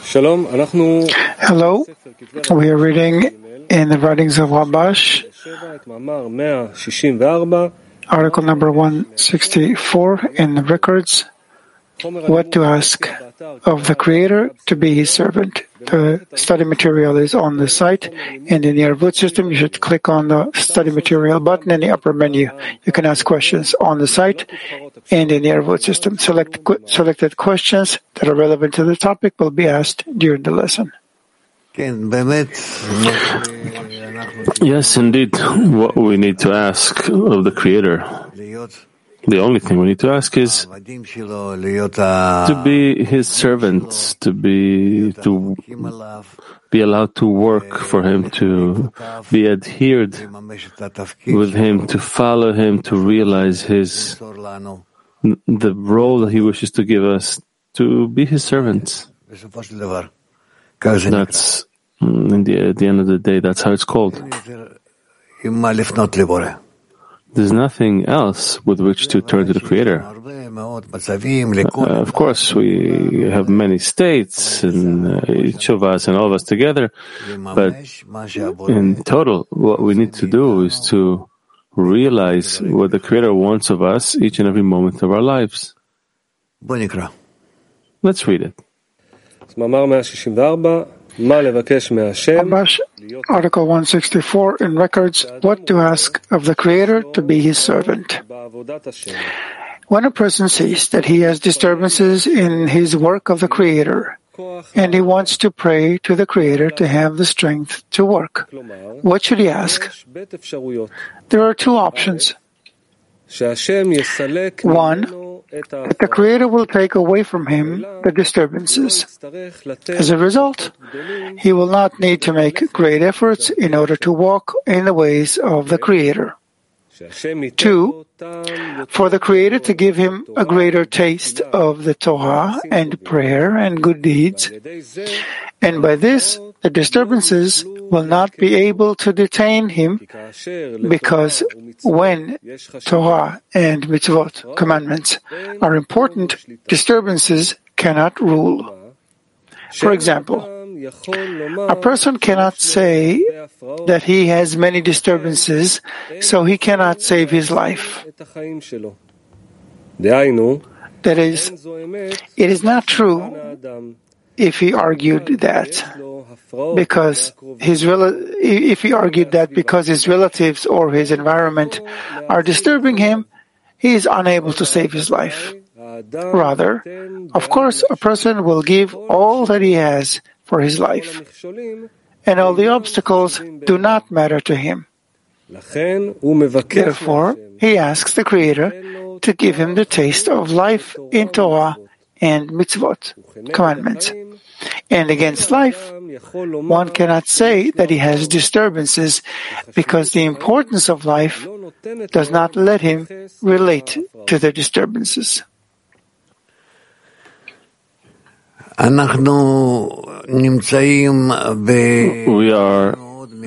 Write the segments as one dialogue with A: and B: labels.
A: Hello, we are reading in the writings of Rabash, article number 164 in the records, what to ask of the Creator to be His servant. The study material is on the site, and in the Arvut system you should click on the study material button in the upper menu. You can ask questions on the site and in the Arvut system. Selected questions that are relevant to the topic will be asked during the lesson.
B: Yes, indeed, what we need to ask of the Creator, the only thing we need to ask is to be His servants, to be allowed to work for Him, to be adhered with Him, to follow Him, to realize the role that He wishes to give us, to be His servants. That's, at the end of the day, that's how it's called. There's nothing else with which to turn to the Creator. Of course, we have many states, and each of us and all of us together, but in total, what we need to do is to realize what the Creator wants of us each and every moment of our lives. Let's read it.
A: Rabash, article 164 in records, what to ask of the Creator to be His servant. When a person sees that he has disturbances in his work of the Creator, and he wants to pray to the Creator to have the strength to work, what should he ask? There are two options. One, that the Creator will take away from him the disturbances. As a result, he will not need to make great efforts in order to walk in the ways of the Creator. 2, for the Creator to give him a greater taste of the Torah and prayer and good deeds, and by this the disturbances will not be able to detain him, because when Torah and mitzvot, commandments, are important, disturbances cannot rule. For example, a person cannot say that he has many disturbances, so he cannot save his life. That is, it is not true if he argued that because his relatives or his environment are disturbing him, he is unable to save his life. Rather, of course, a person will give all that he has for his life, and all the obstacles do not matter to him. Therefore, he asks the Creator to give him the taste of life in Torah and mitzvot, commandments. And against life, one cannot say that he has disturbances, because the importance of life does not let him relate to the disturbances.
B: We are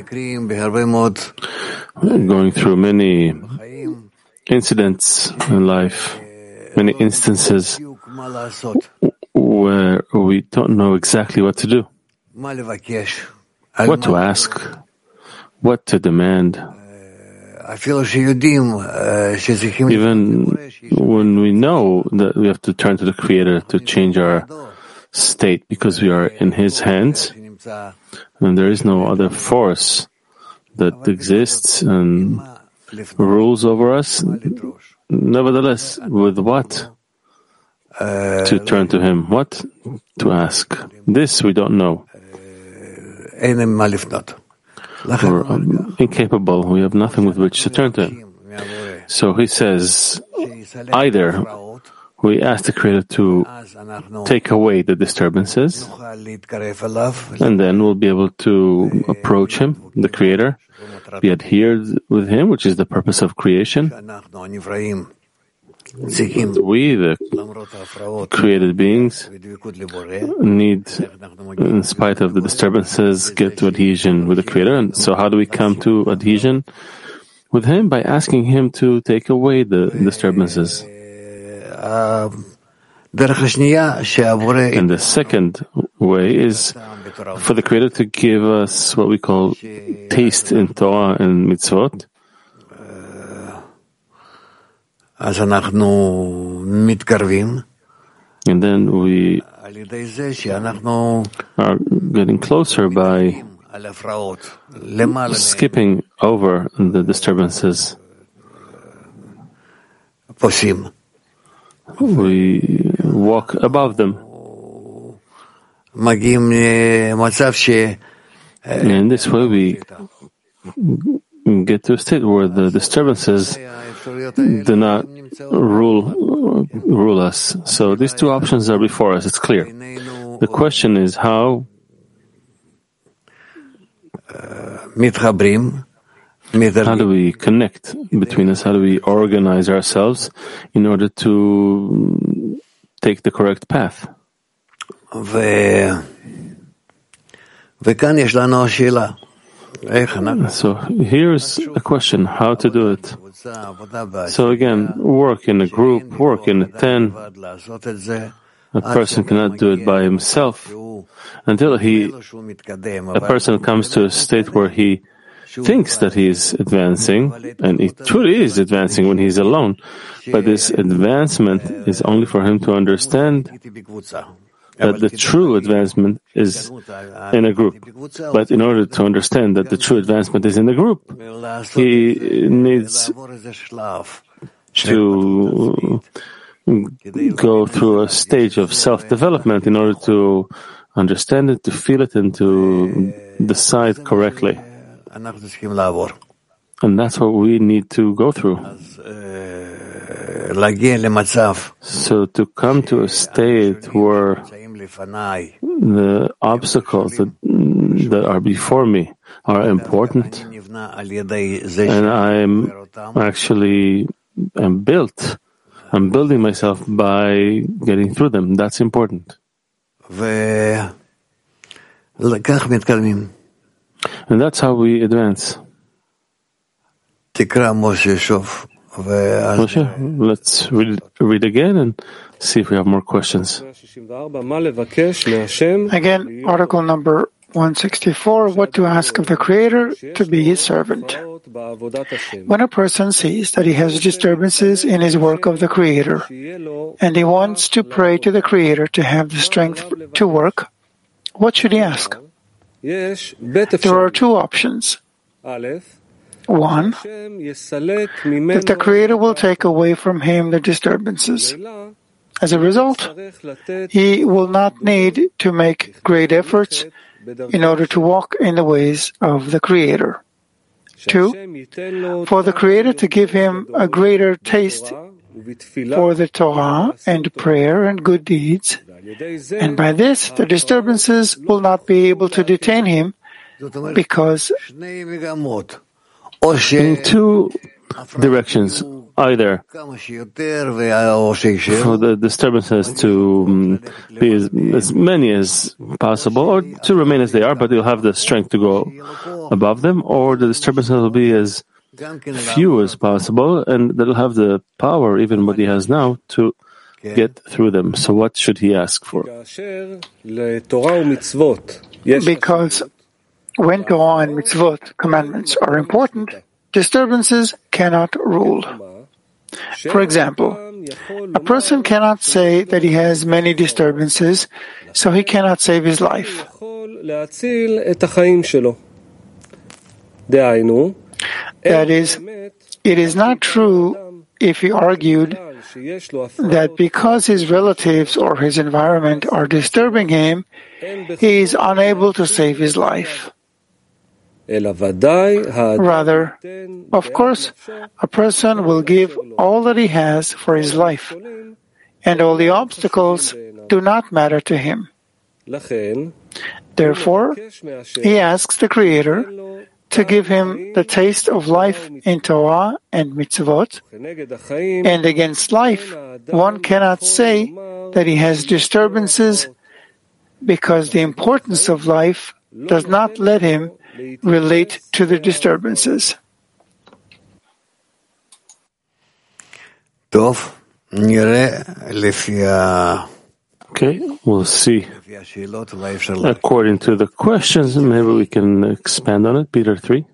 B: going through many incidents in life, many instances where we don't know exactly what to do, what to ask, what to demand. Even when we know that we have to turn to the Creator to change our state because we are in His hands, and there is no other force that exists and rules over us. Nevertheless, with what to turn to Him, what to ask? This we don't know. We're incapable. We have nothing with which to turn to Him. So He says, either we ask the Creator to take away the disturbances, and then we'll be able to approach Him, the Creator, be adhered with Him, which is the purpose of creation. We, the created beings, need, in spite of the disturbances, get to adhesion with the Creator. And so how do we come to adhesion with Him? By asking Him to take away the disturbances. And the second way is for the Creator to give us what we call taste in Torah and mitzvot. And then we are getting closer by skipping over the disturbances. We walk above them. And in this way we get to a state where the disturbances do not rule us. So these two options are before us, it's clear. The question is how do we connect between us? How do we organize ourselves in order to take the correct path? So here's a question, how to do it. So again, work in a group, work in a 10. A person cannot do it by himself until a person comes to a state where he thinks that he is advancing, and he truly is advancing when he's alone. But this advancement is only for him to understand that the true advancement is in a group. But in order to understand that the true advancement is in the group, he needs to go through a stage of self-development in order to understand it, to feel it, and to decide correctly. And that's what we need to go through. So to come to a state where the obstacles that are before me are important, and I'm building myself by getting through them. That's important. And that's how we advance. Moshe, let's read again and see if we have more questions.
A: Again, article number 164, what to ask of the Creator to be his servant. When a person sees that he has disturbances in his work of the Creator, and he wants to pray to the Creator to have the strength to work, what should he ask? There are two options. One, that the Creator will take away from him the disturbances. As a result, he will not need to make great efforts in order to walk in the ways of the Creator. Two, for the Creator to give him a greater taste for the Torah and prayer and good deeds, and by this the disturbances will not be able to detain him, because
B: in two directions, either for the disturbances to be as many as possible, or to remain as they are, but they'll have the strength to go above them, or the disturbances will be as few as possible, and they'll have the power, even what he has now, to get through them. So what should he ask for?
A: Because when Torah and mitzvot, commandments, are important, disturbances cannot rule. For example, a person cannot say that he has many disturbances, so he cannot save his life. That is, it is not true if he argued that because his relatives or his environment are disturbing him, he is unable to save his life. Rather, of course, a person will give all that he has for his life, and all the obstacles do not matter to him. Therefore, he asks the Creator to give him the taste of life in Torah and mitzvot, and against life, one cannot say that he has disturbances, because the importance of life does not let him relate to the disturbances.
B: Okay, we'll see. According to the questions, maybe we can expand on it. Peter 3.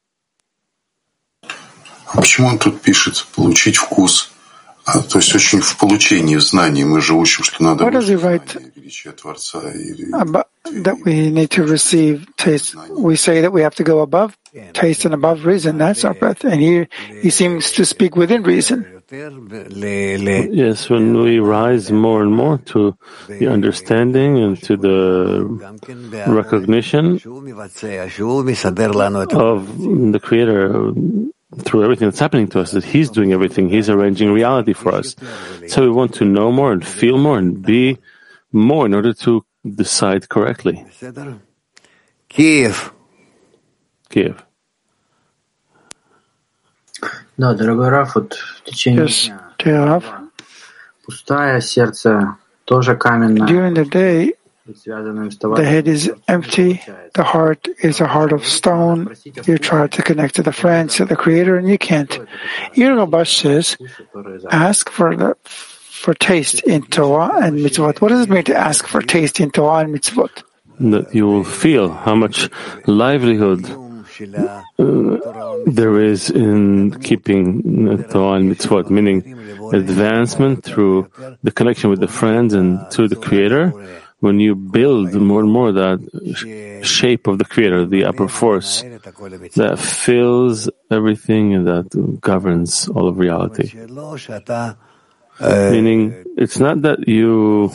C: Почему он тут пишет «получить вкус»? То есть очень в получении, в знании. Мы же учим, что надо величие Творца.
A: That we need to receive taste. We say that we have to go above taste and above reason. That's our path. And here he seems to speak within reason.
B: Yes, when we rise more and more to the understanding and to the recognition of the Creator through everything that's happening to us, that He's doing everything, He's arranging reality for us. So we want to know more and feel more and be more in order to decide correctly. Kiev.
D: Да, дорогой Раф, вот в течение дня пустое, сердце тоже каменное.
A: During the day, the head is empty, the heart is a heart of stone. You try to connect to the friends, to the Creator, and you can't. Here Rabash says, ask for taste in Torah and mitzvot. What does it mean to ask for taste in Torah and mitzvot?
B: That you will feel how much livelihood there is in keeping Torah and mitzvot, meaning advancement through the connection with the friends and to the Creator. When you build more and more that shape of the Creator, the upper force that fills everything and that governs all of reality. Meaning, it's not that you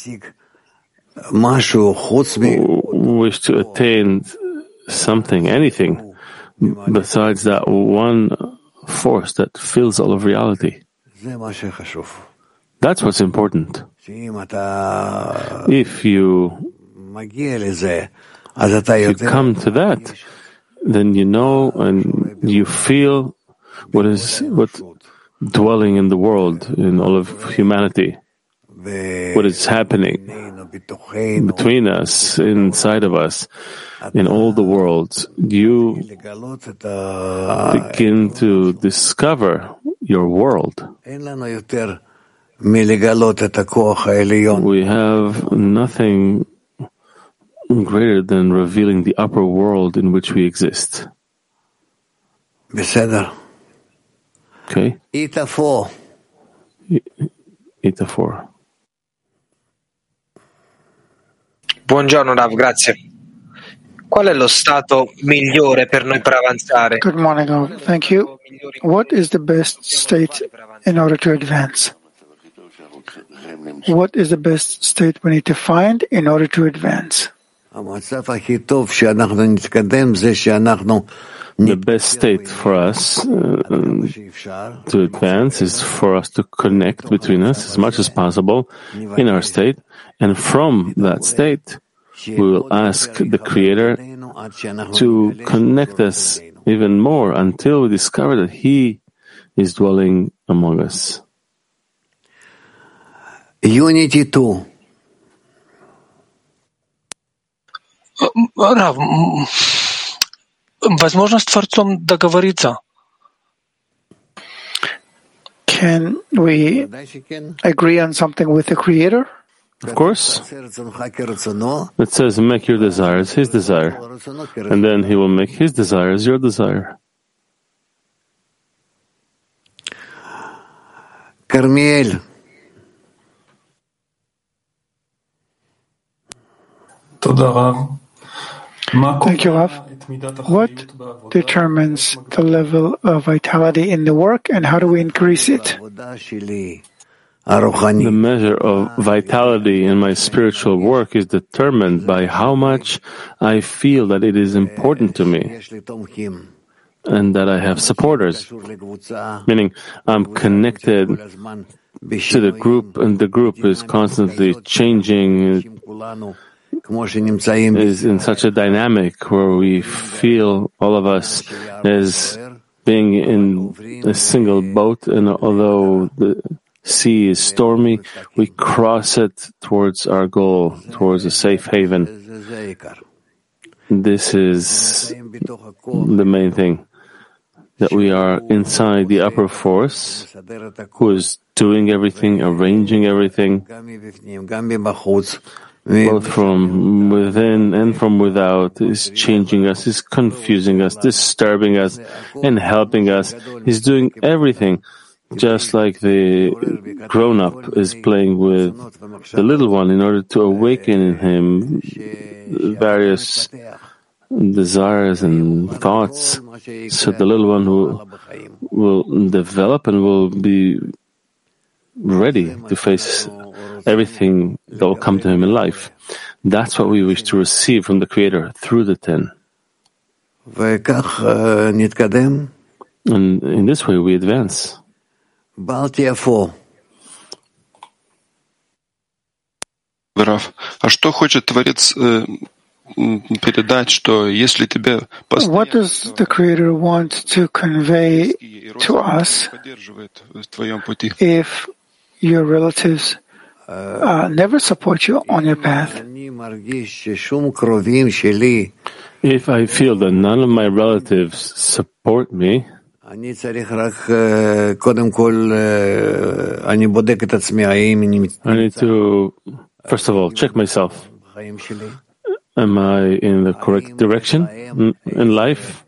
B: wish to attain something, anything, besides that one force that fills all of reality. That's what's important. If you come to that, then you know and you feel what dwelling in the world, in all of humanity, what is happening between us, inside of us, in all the worlds. You begin to discover your world. We have nothing greater than revealing the upper world in which we exist. Okay? Ita 4.
E: Buongiorno Rav, grazie. Qual è lo stato migliore per noi per avanzare?
A: Good morning, Rav. Thank you. What is the best state in order to advance? What is the best state we need to find in order to advance?
B: The best state for us to advance is for us to connect between us as much as possible in our state, and from that state we will ask the Creator to connect us even more until we discover that He is dwelling among us.
F: Unity 2.
E: Рав, возможно с Творцом договориться?
A: Can we agree on something with the Creator?
B: Of course. It says, make your desires His desire, and then He will make His desires your desire.
F: Carmiel.
A: Thank you, Rav. What determines the level of vitality in the work, and how do we increase it?
B: The measure of vitality in my spiritual work is determined by how much I feel that it is important to me and that I have supporters, meaning I'm connected to the group, and the group is constantly changing, is in such a dynamic where we feel, all of us, as being in a single boat, and although the sea is stormy, we cross it towards our goal, towards a safe haven. This is the main thing. that we are inside the upper force who is doing everything, arranging everything, both from within and from without, is changing us, is confusing us, disturbing us, and helping us. He's doing everything, just like the grown-up is playing with the little one in order to awaken in him various desires and thoughts, so the little one will develop and will be ready to face everything that will come to him in life. That's what we wish to receive from the Creator through the 10. And in this way we advance.
G: Раф, а что хочет Творец передать, что если тебе
A: What does the Creator want to convey to us if your relatives never support you on your path?
B: If I feel that none of my relatives support me, I need to, first of all, check myself. Am I in the correct direction in life?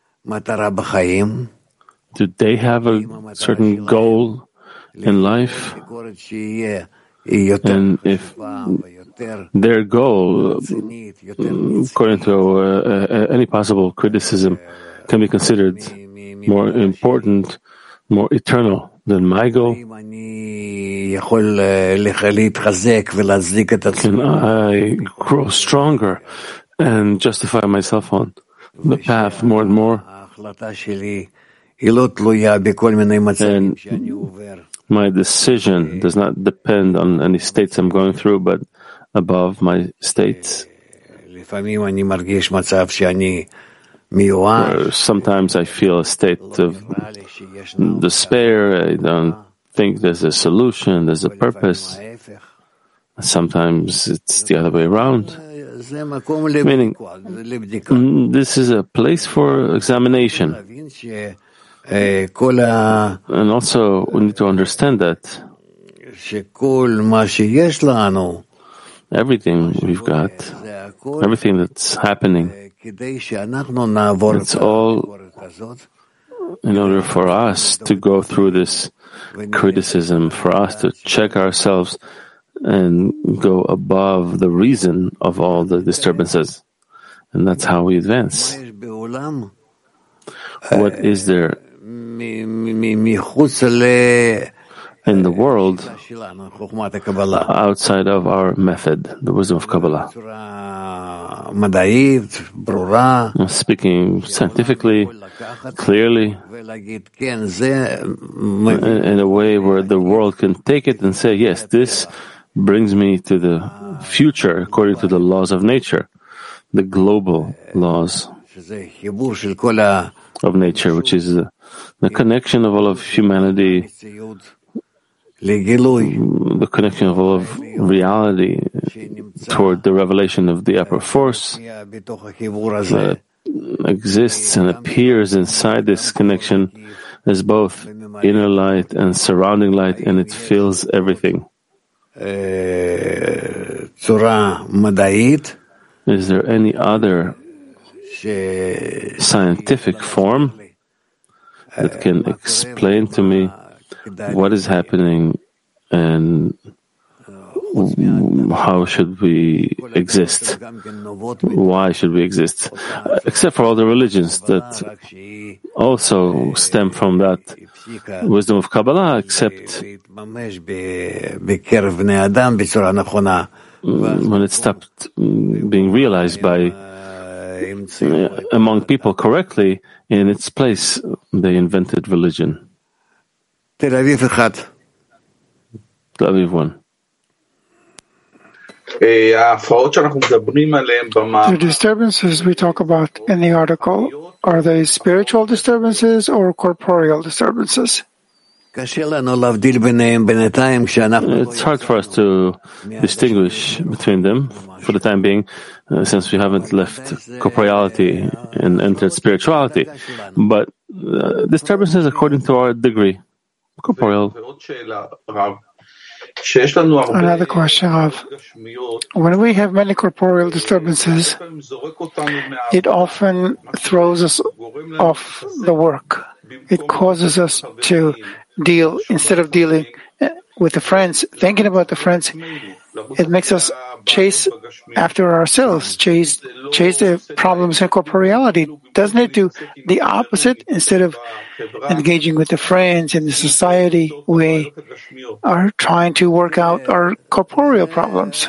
B: Do they have a certain goal in life? And if their goal, according to any possible criticism, can be considered more important, more eternal than my goal, can I grow stronger and justify myself on the path more and more? And my decision does not depend on any states I'm going through, but above my states. Sometimes I feel a state of despair. I don't think there's a solution, there's a purpose. Sometimes it's the other way around. Meaning, this is a place for examination. And also, we need to understand that everything we've got, everything that's happening, it's all in order for us to go through this criticism, for us to check ourselves and go above the reason of all the disturbances. And that's how we advance. What is there in the world outside of our method, the wisdom of Kabbalah? Speaking scientifically, clearly, in a way where the world can take it and say, yes, this brings me to the future according to the laws of nature, the global laws of nature, which is the connection of all of humanity, the connection of all of reality toward the revelation of the upper force that exists and appears inside this connection as both inner light and surrounding light, and it fills everything. Is there any other scientific form that can explain to me what is happening and how should we exist? Why should we exist? Except for all the religions that also stem from that wisdom of Kabbalah, except when it stopped being realized by among people correctly, in its place they invented religion. Tel Aviv 1.
A: The disturbances we talk about in the article, are they spiritual disturbances or corporeal disturbances?
B: It's hard for us to distinguish between them for the time being, since we haven't left corporeality and entered spirituality. But disturbances according to our degree. Corporeal.
A: Another question of, when we have many corporeal disturbances, it often throws us off the work. It causes us to deal, instead of dealing with the friends, thinking about the friends, it makes us chase after ourselves, chase the problems in corporeality. Doesn't it do the opposite? Instead of engaging with the friends in the society, we are trying to work out our corporeal problems.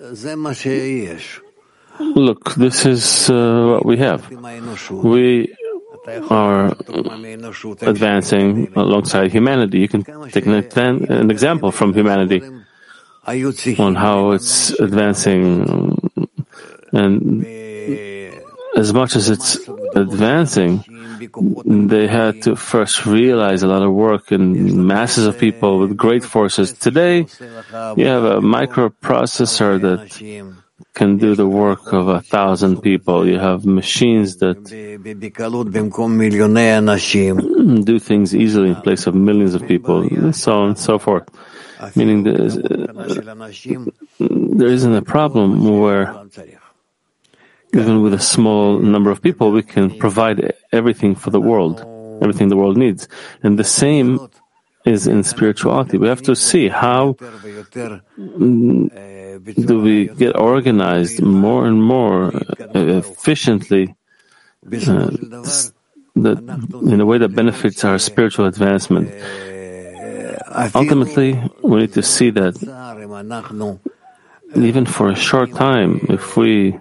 B: Look, this is what we have. We are advancing alongside humanity. You can take an example from humanity on how it's advancing, and as much as it's advancing, they had to first realize a lot of work and masses of people with great forces. Today, you have a microprocessor that can do the work of 1,000 people. You have machines that do things easily in place of millions of people, and so on and so forth. Meaning there isn't a problem where even with a small number of people we can provide everything for the world, everything the world needs. And the same is in spirituality. We have to see how do we get organized more and more efficiently in a way that benefits our spiritual advancement. Ultimately, we need to see that even for a short time, if we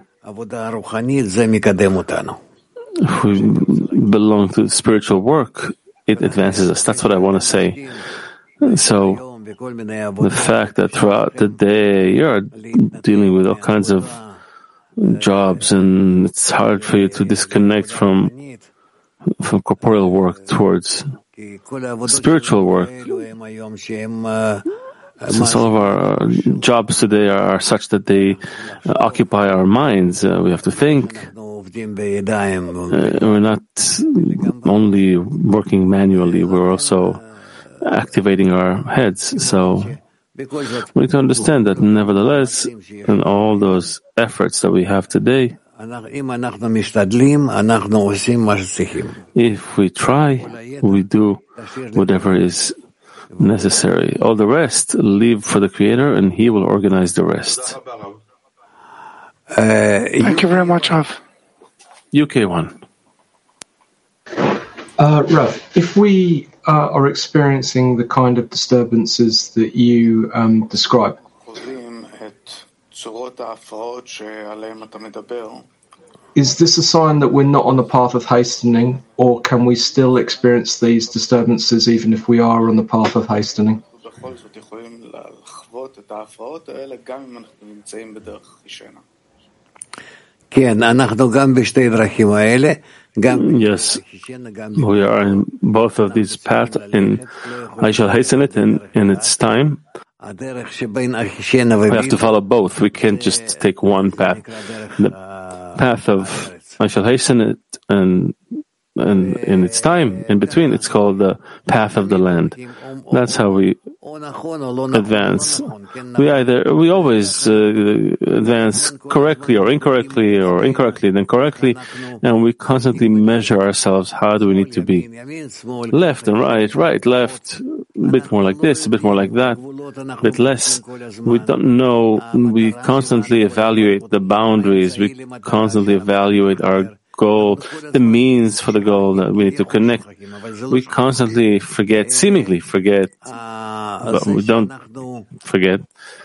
B: belong to spiritual work, it advances us. That's what I want to say. So, the fact that throughout the day you're dealing with all kinds of jobs and it's hard for you to disconnect from corporeal work towards spiritual work. Since all of our jobs today are such that they occupy our minds, we have to think. We're not only working manually, we're also activating our heads. So we need to understand that nevertheless, in all those efforts that we have today, if we try, we do whatever is necessary. All the rest, leave for the Creator, and He will organize the rest.
A: Thank you very much, Rav.
B: UK1.
H: Rav, if we are experiencing the kind of disturbances that you describe, is this a sign that we're not on the path of hastening, or can we still experience these disturbances even if we are on the path of hastening?
B: Yes, we are in both of these paths, and I shall hasten it in its time. We have to follow both. We can't just take one path. The path of I shall hasten it, and in its time, in between, it's called the path of the land. That's how we advance. We always advance correctly or incorrectly, then correctly, and we constantly measure ourselves. How do we need to be? Left and right, left, a bit more like this, a bit more like that, a bit less. We don't know. We constantly evaluate the boundaries. We constantly evaluate our goal, the means for the goal that we need to connect. We constantly seemingly forget, but we don't forget.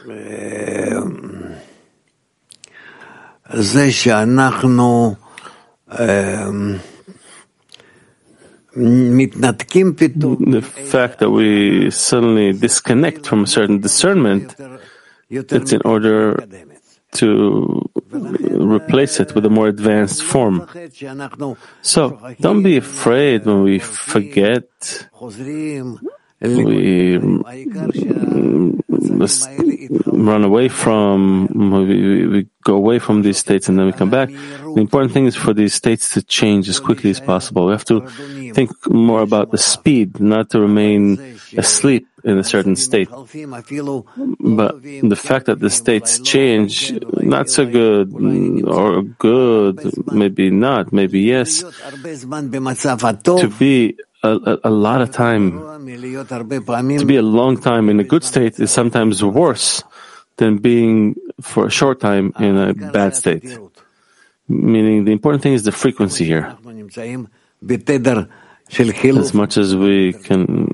B: The fact that we suddenly disconnect from a certain discernment, it's in order to replace it with a more advanced form. So don't be afraid when we forget we run away from, we go away from these states and then we come back. The important thing is for these states to change as quickly as possible. We have to think more about the speed, not to remain asleep in a certain state. But the fact that the states change, not so good, or good, maybe not, maybe yes, to be a lot of time, to be a long time in a good state is sometimes worse than being for a short time in a bad state. Meaning the important thing is the frequency here. As much as we can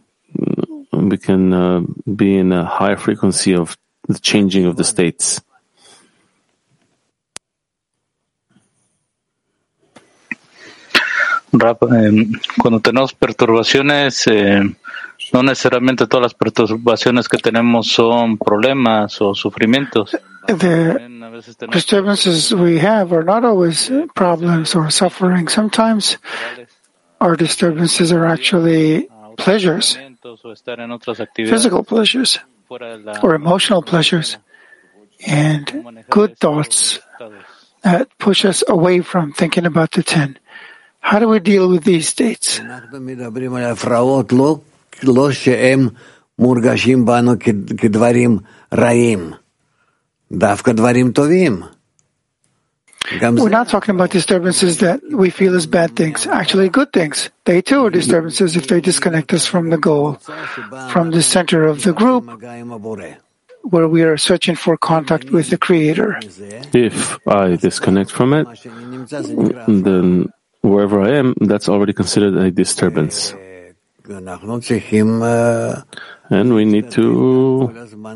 B: be in a higher frequency of the changing of the states.
I: Cuando tenemos perturbaciones, no necesariamente todas las perturbaciones que tenemos son problemas o sufrimientos.
A: The disturbances we have are not always problems or suffering. Sometimes our disturbances are actually pleasures, physical pleasures, or emotional pleasures, and good thoughts that push us away from thinking about the 10. How do we deal with these states?
F: We're not talking about disturbances that we feel as bad things, actually good things. They too are disturbances if they disconnect us from the goal, from the center of the group, where we are searching for contact with the Creator.
B: If I disconnect from it, then wherever I am, that's already considered a disturbance. And we need to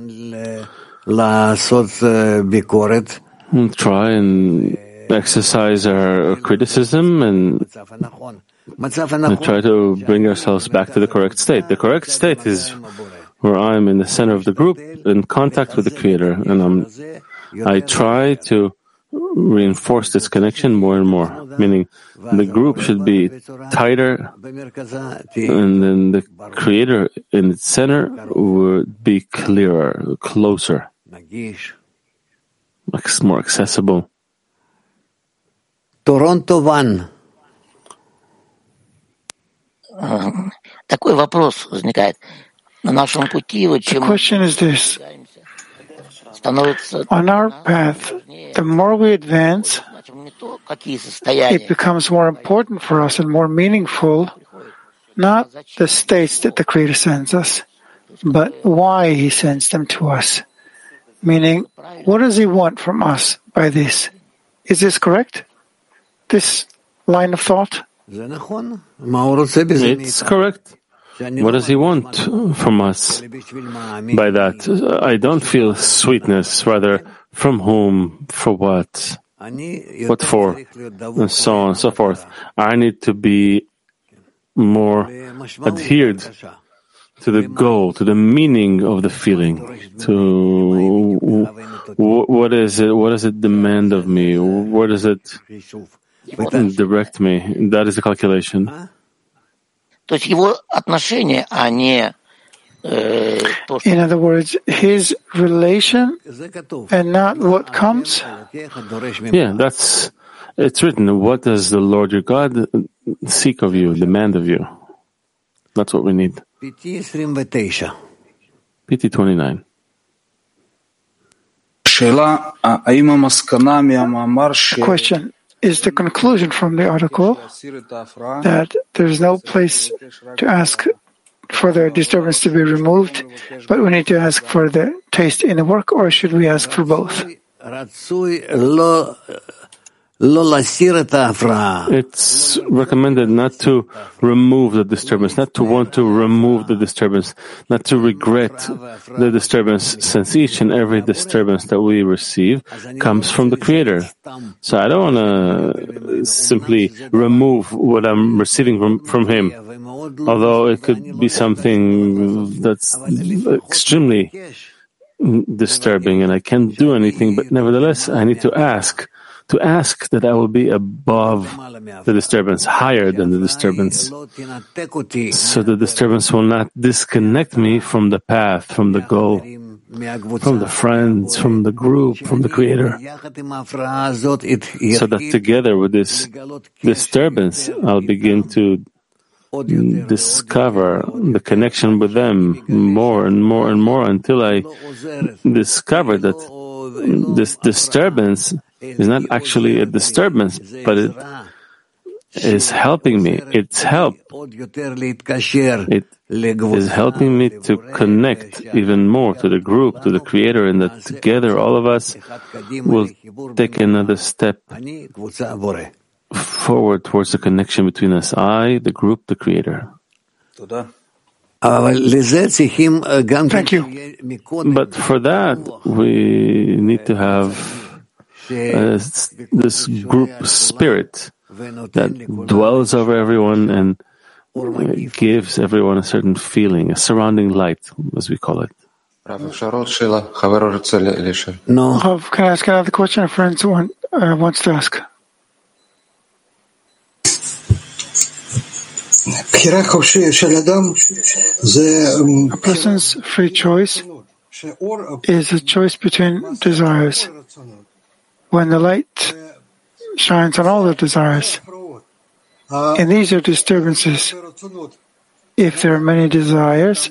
B: try and exercise our criticism and try to bring ourselves back to the correct state. The correct state is where I'm in the center of the group, in contact with the Creator, and I try to reinforce this connection more and more, meaning the group should be tighter, and then the Creator in its center would be clearer, closer, more accessible.
F: Toronto 1.
J: Такой вопрос возникает. На нашем пути,
A: The question is this. On our path, the more we advance, it becomes more important for us and more meaningful, not the states that the Creator sends us, but why He sends them to us. Meaning, what does He want from us by this? Is this correct? This line of thought?
B: It's correct. What does He want from us by that? I don't feel sweetness, rather, from whom, for what for, and so on and so forth. I need to be more adhered to the goal, to the meaning of the feeling, to what is it demand of me, what does it direct me. That is the calculation.
A: In other words, His relation and not what comes?
B: Yeah, it's written. What does the Lord your God seek of you, demand of you? That's what we need. PT 29.
A: Question. Is the conclusion from the article that there is no place to ask for the disturbance to be removed, but we need to ask for the taste in the work, or should we ask for both?
B: It's recommended not to remove the disturbance, not to want to remove the disturbance, not to regret the disturbance, since each and every disturbance that we receive comes from the Creator. So I don't want to simply remove what I'm receiving from Him, although it could be something that's extremely disturbing and I can't do anything, but nevertheless I need to ask to ask that I will be above the disturbance, higher than the disturbance, so the disturbance will not disconnect me from the path, from the goal, from the friends, from the group, from the Creator, so that together with this disturbance, I'll begin to discover the connection with them more and more and more until I discover that this disturbance is not actually a disturbance, but it is helping me. It's help. It is helping me to connect even more to the group, to the Creator, and that together all of us will take another step forward towards the connection between us, I, the group, the Creator.
A: Thank you.
B: But for that, we need to have this group spirit that dwells over everyone and gives everyone a certain feeling, a surrounding light, as we call it.
A: Can I ask another question? A friend wants to ask. A person's free choice is a choice between desires. When the light shines on all the desires, and these are disturbances. If there are many desires,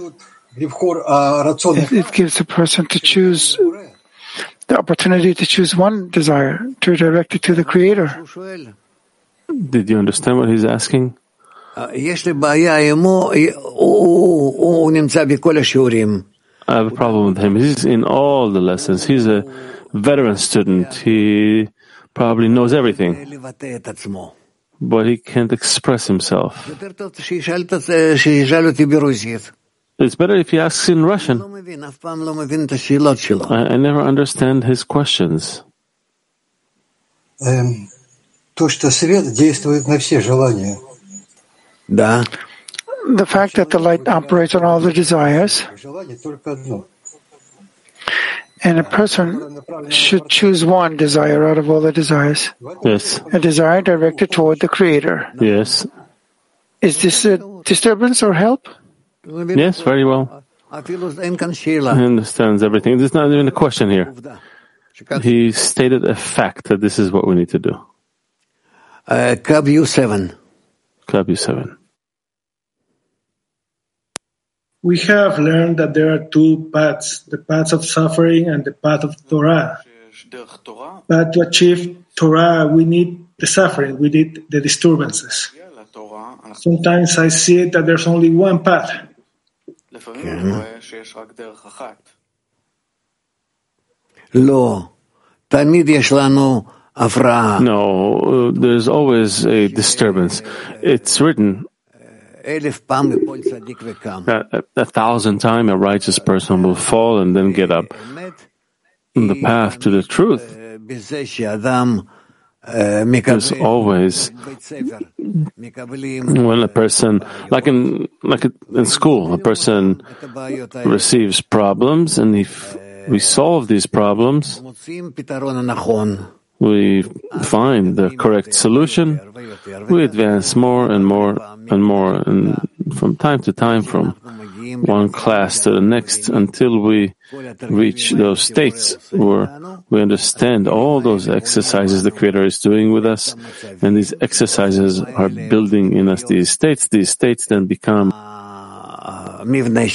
A: it gives a person to choose the opportunity to choose one desire, to direct it to the Creator.
B: Did you understand what he's asking? I have a problem with him. He's in all the lessons. He's a veteran student. He probably knows everything, but he can't express himself. It's better if he asks in Russian. I never understand his questions.
A: The fact that the light operates on all the desires, and a person should choose one desire out of all the desires.
B: Yes.
A: A desire directed toward the Creator.
B: Yes.
A: Is this a disturbance or help?
B: Yes, very well. He understands everything. There's not even a question here. He stated a fact that this is what we need to do.
K: KU7.
B: KU7.
L: We have learned that there are two paths, the path of suffering and the path of Torah. But to achieve Torah, we need the suffering, we need the disturbances. Sometimes I see it that there's only one path.
K: No,
B: there's always a disturbance. It's written that 1,000 times a righteous person will fall and then get up. The path to the truth is always when a person, like in school, a person receives problems, and if we solve these problems, we find the correct solution, we advance more and more and more, and from time to time, from one class to the next, until we reach those states where we understand all those exercises the Creator is doing with us, and these exercises are building in us these states. These states then become our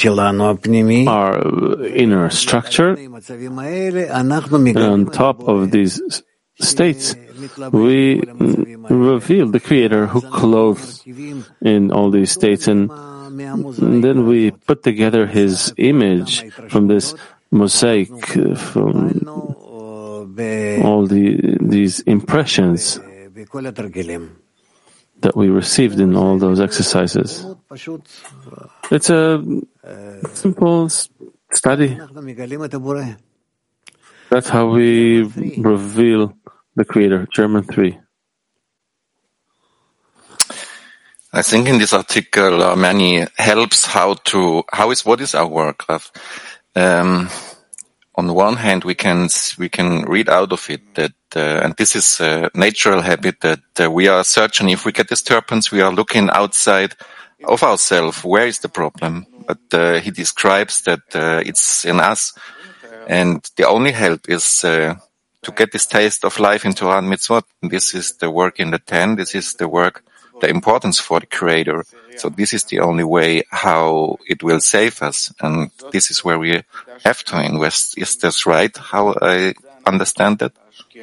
B: inner structure, and on top of these states, we reveal the Creator who clothes in all these states, and then we put together His image from this mosaic, from all these impressions that we received in all those exercises. It's a simple study. That's how we reveal the Creator. German 3.
M: I think in this article many helps what is our work. on one hand, we can read out of it that, and this is a natural habit, that we are searching. If we get disturbance, we are looking outside of ourselves. Where is the problem? But he describes that it's in us, and the only help is to get this taste of life in Torah and Mitzvot. This is the work in the 10. This is the work, the importance for the Creator. So this is the only way how it will save us, and this is where we have to invest. Is this right? How I understand that?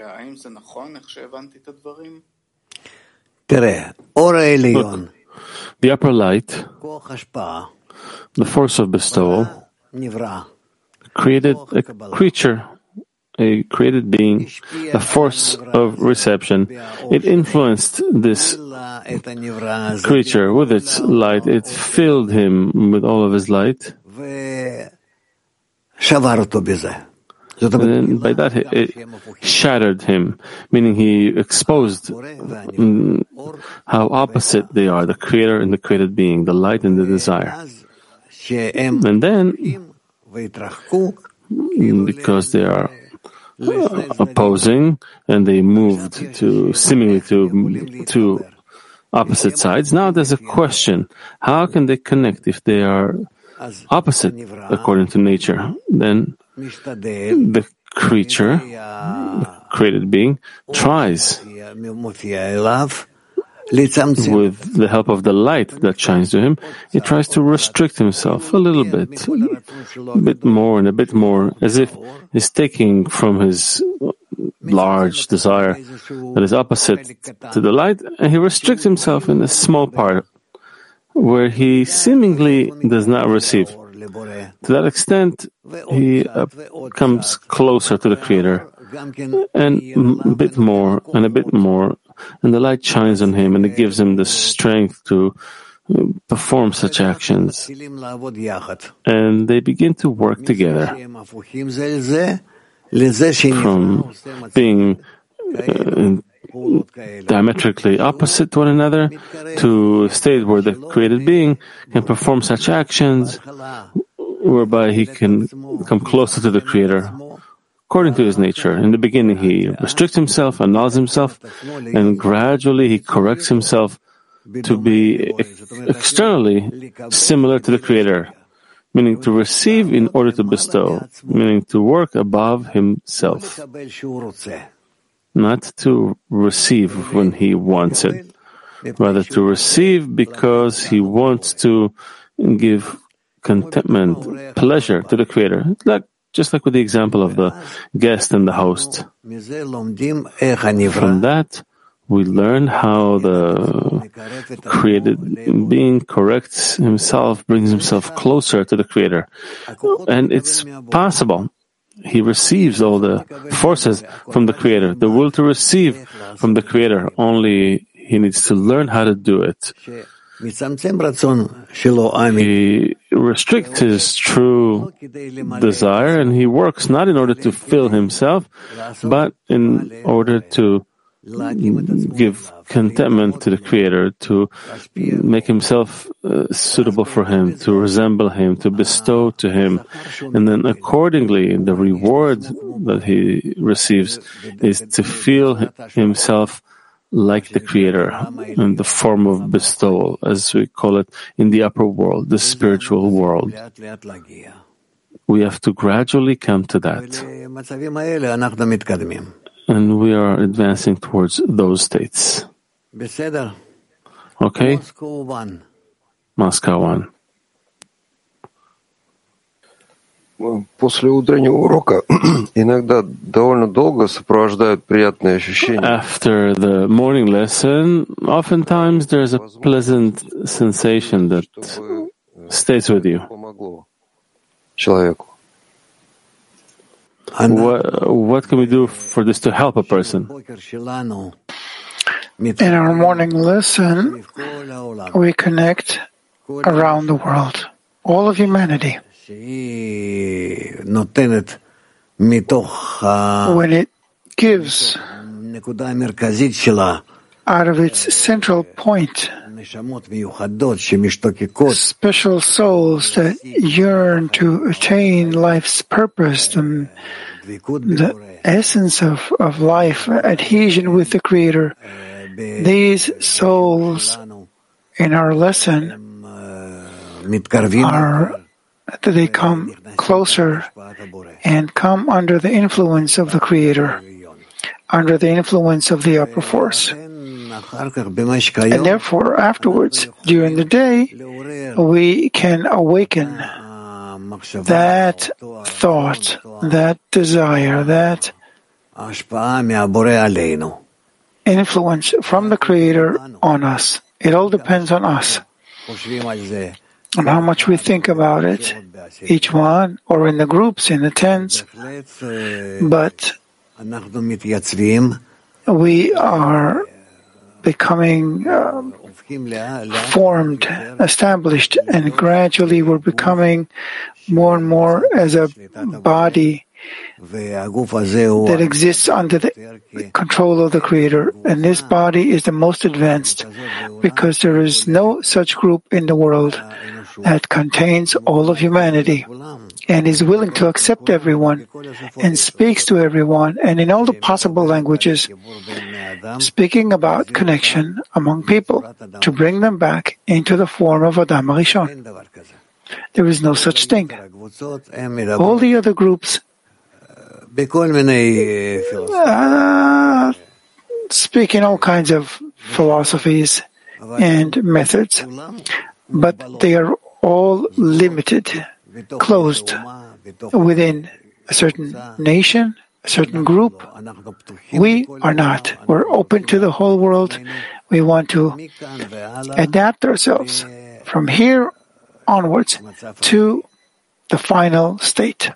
B: Look, the upper light, the force of bestowal, created a creature, a created being, a force of reception. It influenced this creature with its light. It filled him with all of his light. And then by that it shattered him, meaning he exposed how opposite they are, the creator and the created being, the light and the desire. And then, because they are opposing and they moved seemingly to opposite sides, now there's a question: how can they connect if they are opposite according to nature? Then the creature, the created being, tries with the help of the light that shines to him, he tries to restrict himself a little bit, a bit more and a bit more, as if he's taking from his large desire that is opposite to the light, and he restricts himself in a small part where he seemingly does not receive. To that extent, he comes closer to the Creator, and a bit more and a bit more, and the light shines on him, and it gives him the strength to perform such actions. And they begin to work together from being diametrically opposite to one another to a state where the created being can perform such actions whereby he can come closer to the Creator according to his nature. In the beginning, he restricts himself, annuls himself, and gradually he corrects himself to be externally similar to the Creator, meaning to receive in order to bestow, meaning to work above himself, not to receive when he wants it, rather to receive because he wants to give contentment, pleasure to the Creator, just like with the example of the guest and the host. From that, we learn how the created being corrects himself, brings himself closer to the Creator. And it's possible. He receives all the forces from the Creator, the will to receive from the Creator. Only he needs to learn how to do it. He restricts his true desire, and he works not in order to fill himself, but in order to give contentment to the Creator, to make himself suitable for him, to resemble him, to bestow to him. And then accordingly, the reward that he receives is to feel himself like the Creator in the form of bestowal, as we call it in the upper world, the spiritual world. We have to gradually come to that. And we are advancing towards those states. Okay? Moscow 1.
N: После утреннего урока иногда довольно долго сопровождают приятные ощущения.
B: After the morning lesson, oftentimes there's a pleasant sensation that stays with you.
N: Человеку.
B: What can we do for this to help a person?
A: In our morning lesson, we connect around the world, all of humanity. When it gives out of its central point
F: special souls that yearn to attain life's purpose, the essence of life, adhesion with the Creator. These souls in our lesson they come closer and come under the influence of the Creator, under the influence of the upper force. And therefore, afterwards, during the day, we can awaken that thought, that desire, that influence from the Creator on us. It all depends on us, on how much we think about it, each one, or in the groups, in the tents. But we are becoming formed, established, and gradually we're becoming more and more as a body that exists under the control of the Creator. And this body is the most advanced because there is no such group in the world that contains all of humanity and is willing to accept everyone and speaks to everyone and in all the possible languages, speaking about connection among people to bring them back into the form of Adam Rishon. There is no such thing. All the other groups speak in all kinds of philosophies and methods, but they are all limited, closed within a certain nation, a certain group. We are not. We're open to the whole world. We want to adapt ourselves from here onwards to the final state,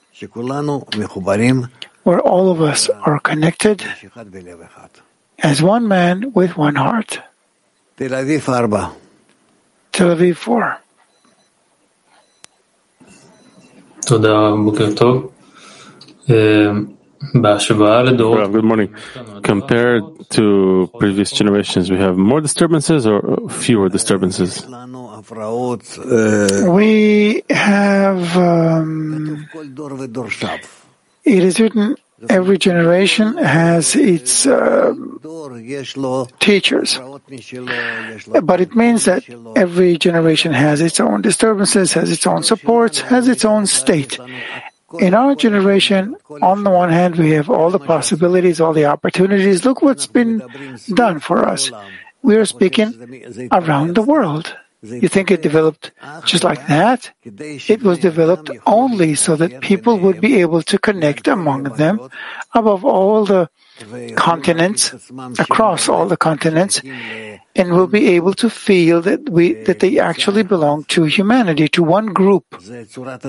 F: where all of us are connected as one man with one heart. Tel Aviv 4.
B: Good morning. Compared to previous generations, we have more disturbances or fewer disturbances?
F: We have, it is written, every generation has its teachers. But it means that every generation has its own disturbances, has its own supports, has its own state. In our generation, on the one hand, we have all the possibilities, all the opportunities. Look what's been done for us. We are speaking around the world. You think it developed just like that? It was developed only so that people would be able to connect among them above all the continents, across all the continents, and will be able to feel that they actually belong to humanity, to one group. It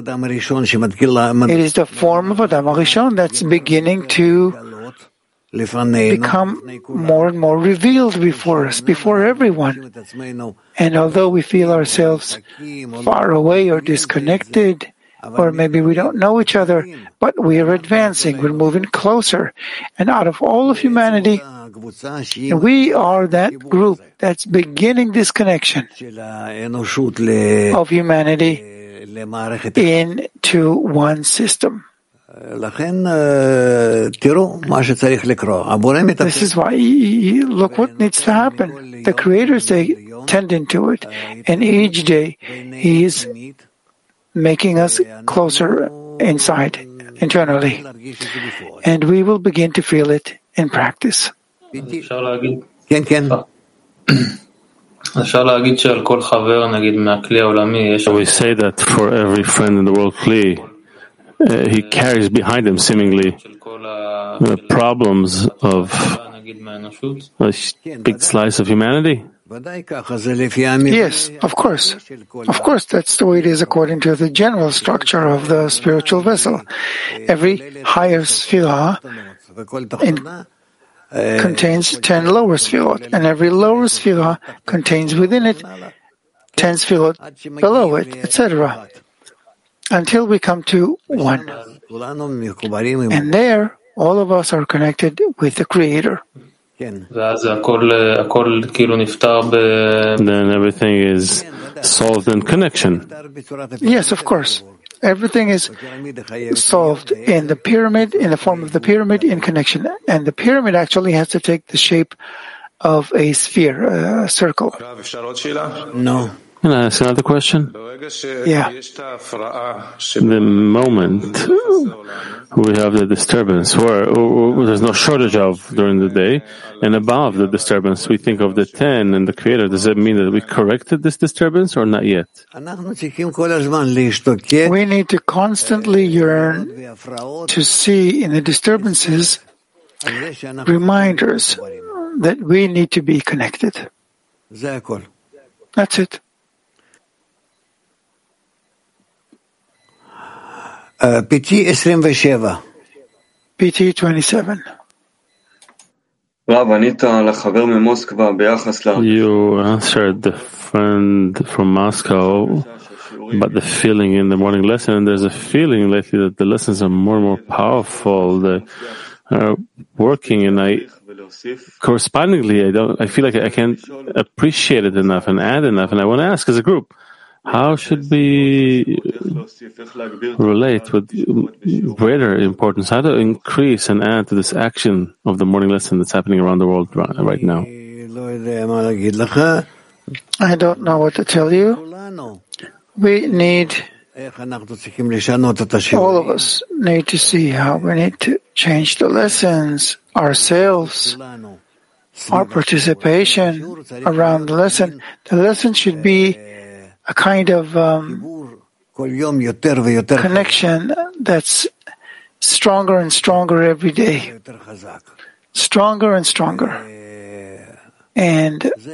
F: is the form of Adam Rishon that's beginning to become more and more revealed before us, before everyone. And although we feel ourselves far away or disconnected, or maybe we don't know each other, but we are advancing, we're moving closer. And out of all of humanity, we are that group that's beginning this connection of humanity into one system. This is why, look what needs to happen. The Creator is tending to it, and each day He is making us closer inside, internally, and we will begin to feel it in practice.
B: We say that for every friend in the world Kli, he carries behind him seemingly the problems of a big slice of humanity.
F: Yes, of course. Of course, that's the way it is according to the general structure of the spiritual vessel. Every higher sphira contains 10 lower sphirot, and every lower sphira contains within it 10 sphirot below it, etc., until we come to one. And there, all of us are connected with the Creator.
B: then everything is solved in connection.
A: Yes, of course. Everything is solved in the pyramid, in the form of the pyramid, in connection. And the pyramid actually has to take the shape of a sphere, a circle.
K: No.
B: Can I ask another question?
A: Yeah.
B: The moment we have the disturbance, where there's no shortage of during the day, and above the disturbance, we think of the 10 and the Creator. Does that mean that we corrected this disturbance or not yet?
A: We need to constantly yearn to see in the disturbances reminders that we need to be connected. That's it.
K: PT 27.
A: PT 27.
B: You answered the friend from Moscow about the feeling in the morning lesson, and there's a feeling lately that the lessons are more and more powerful, they are working, and correspondingly, I feel like I can't appreciate it enough and add enough, and I want to ask as a group, how should we relate with greater importance? How to increase and add to this action of the morning lesson that's happening around the world right now?
A: I don't know what to tell you. We need, all of us need to see how we need to change the lessons, ourselves, our participation around the lesson. The lesson should be a kind of connection that's stronger and stronger every day. Stronger and stronger. And this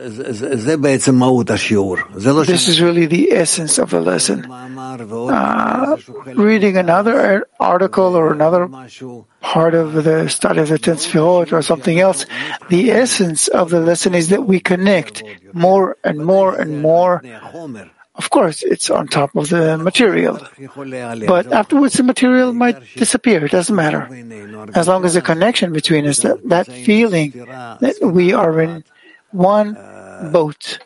A: is really the essence of the lesson. Reading another article or another part of the study of the 10 Sfirot or something else, the essence of the lesson is that we connect more and more and more. Of course, it's on top of the material. But afterwards, the material might disappear. It doesn't matter. As long as the connection between us, that feeling that we are in one boat.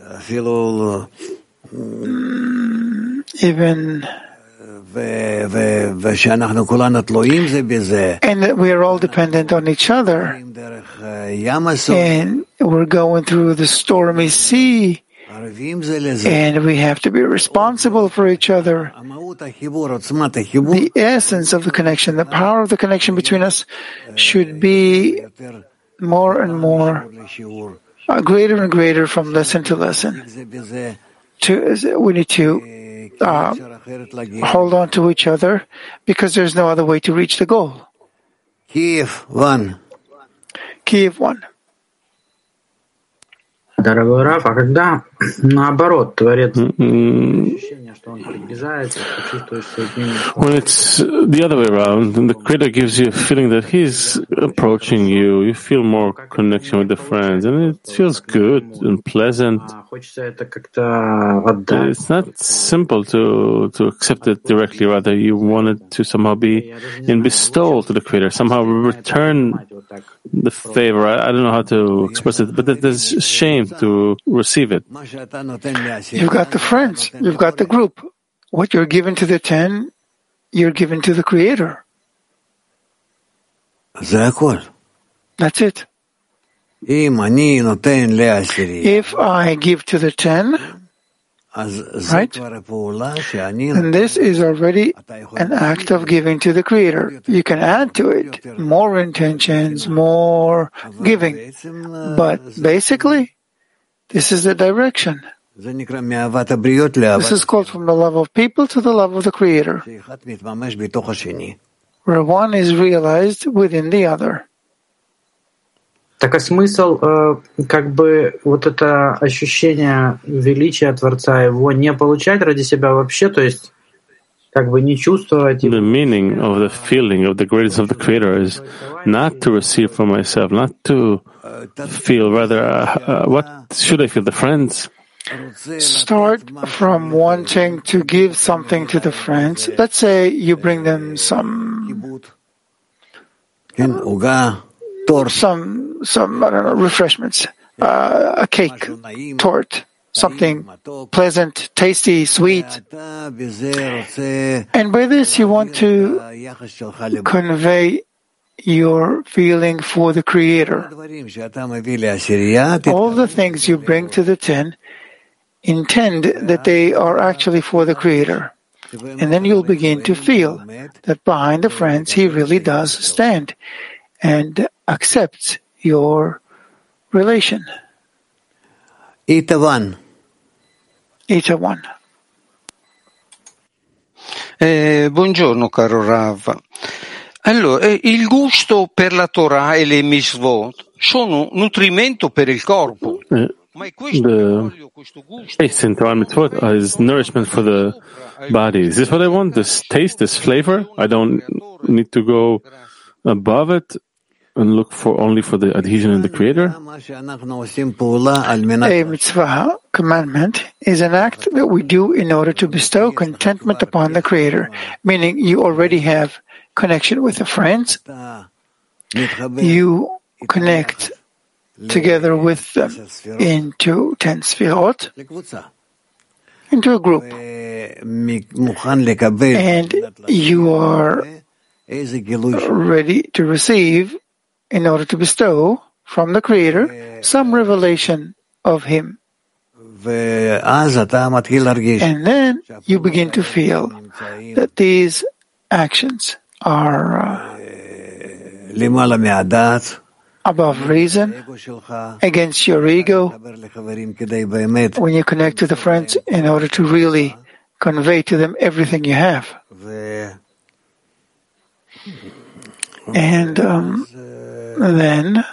A: Even and that we are all dependent on each other. And we're going through the stormy sea. And we have to be responsible for each other. The essence of the connection, the power of the connection between us should be more and more, greater and greater from lesson to lesson. We need to hold on to each other because there's no other way to reach the goal.
K: Kiev 1.
A: Kiev 1.
D: Дорогой Раф, а когда наоборот Творец ощущение, что он приближается, ты чувствуешь соединение?
B: When it's the other way around, and the Creator gives you a feeling that He's approaching you, you feel more connection with the friends, and it feels good and pleasant.
D: Хочется это как-то отдать.
B: It's not simple to accept it directly, rather you want it to somehow be in bestowal to the Creator, somehow return the favor. I don't know how to express it, but there's shame to receive it.
A: You've got the friends, you've got the group. What you're given to the 10, you're given to the Creator. That's it. If I give to the 10, right, and this is already an act of giving to the Creator. You can add to it more intentions, more giving. But basically, this is the direction. This is called from the love of people to the love of the Creator, where one is realized within the other.
D: Так а смысл, как бы, вот это ощущение величия Творца, его не получать ради себя вообще, то есть, как бы не чувствовать.
B: The meaning of the feeling of the greatness of the Creator is not to receive from myself, not to feel, rather, what should I feel, the friends?
A: Start from wanting to give something to the friends. Let's say you bring them some some, refreshments, a cake, tort, something pleasant, tasty, sweet. And by this you want to convey your feeling for the Creator. All the things you bring to the 10 intend that they are actually for the Creator. And then you'll begin to feel that behind the friends He really does stand and accepts your relation.
K: Ita 1.
O: Buongiorno caro Rav. Allora, il gusto per la Torah e le mitzvot sono nutrimento per il corpo.
B: The taste in Torah mitzvot is nourishment for the body. Is this what I want? This taste, this flavor? I don't need to go above it and look only for the adhesion in the Creator?
A: A mitzvah, commandment, is an act that we do in order to bestow contentment upon the Creator, meaning you already have connection with the friends. You connect together with them into 10 sfirot, into a group. And you are ready to receive, in order to bestow from the Creator, some revelation of Him. And then you begin to feel that these actions are above reason, against your ego, when you connect to the friends in order to really convey to them everything you have. And then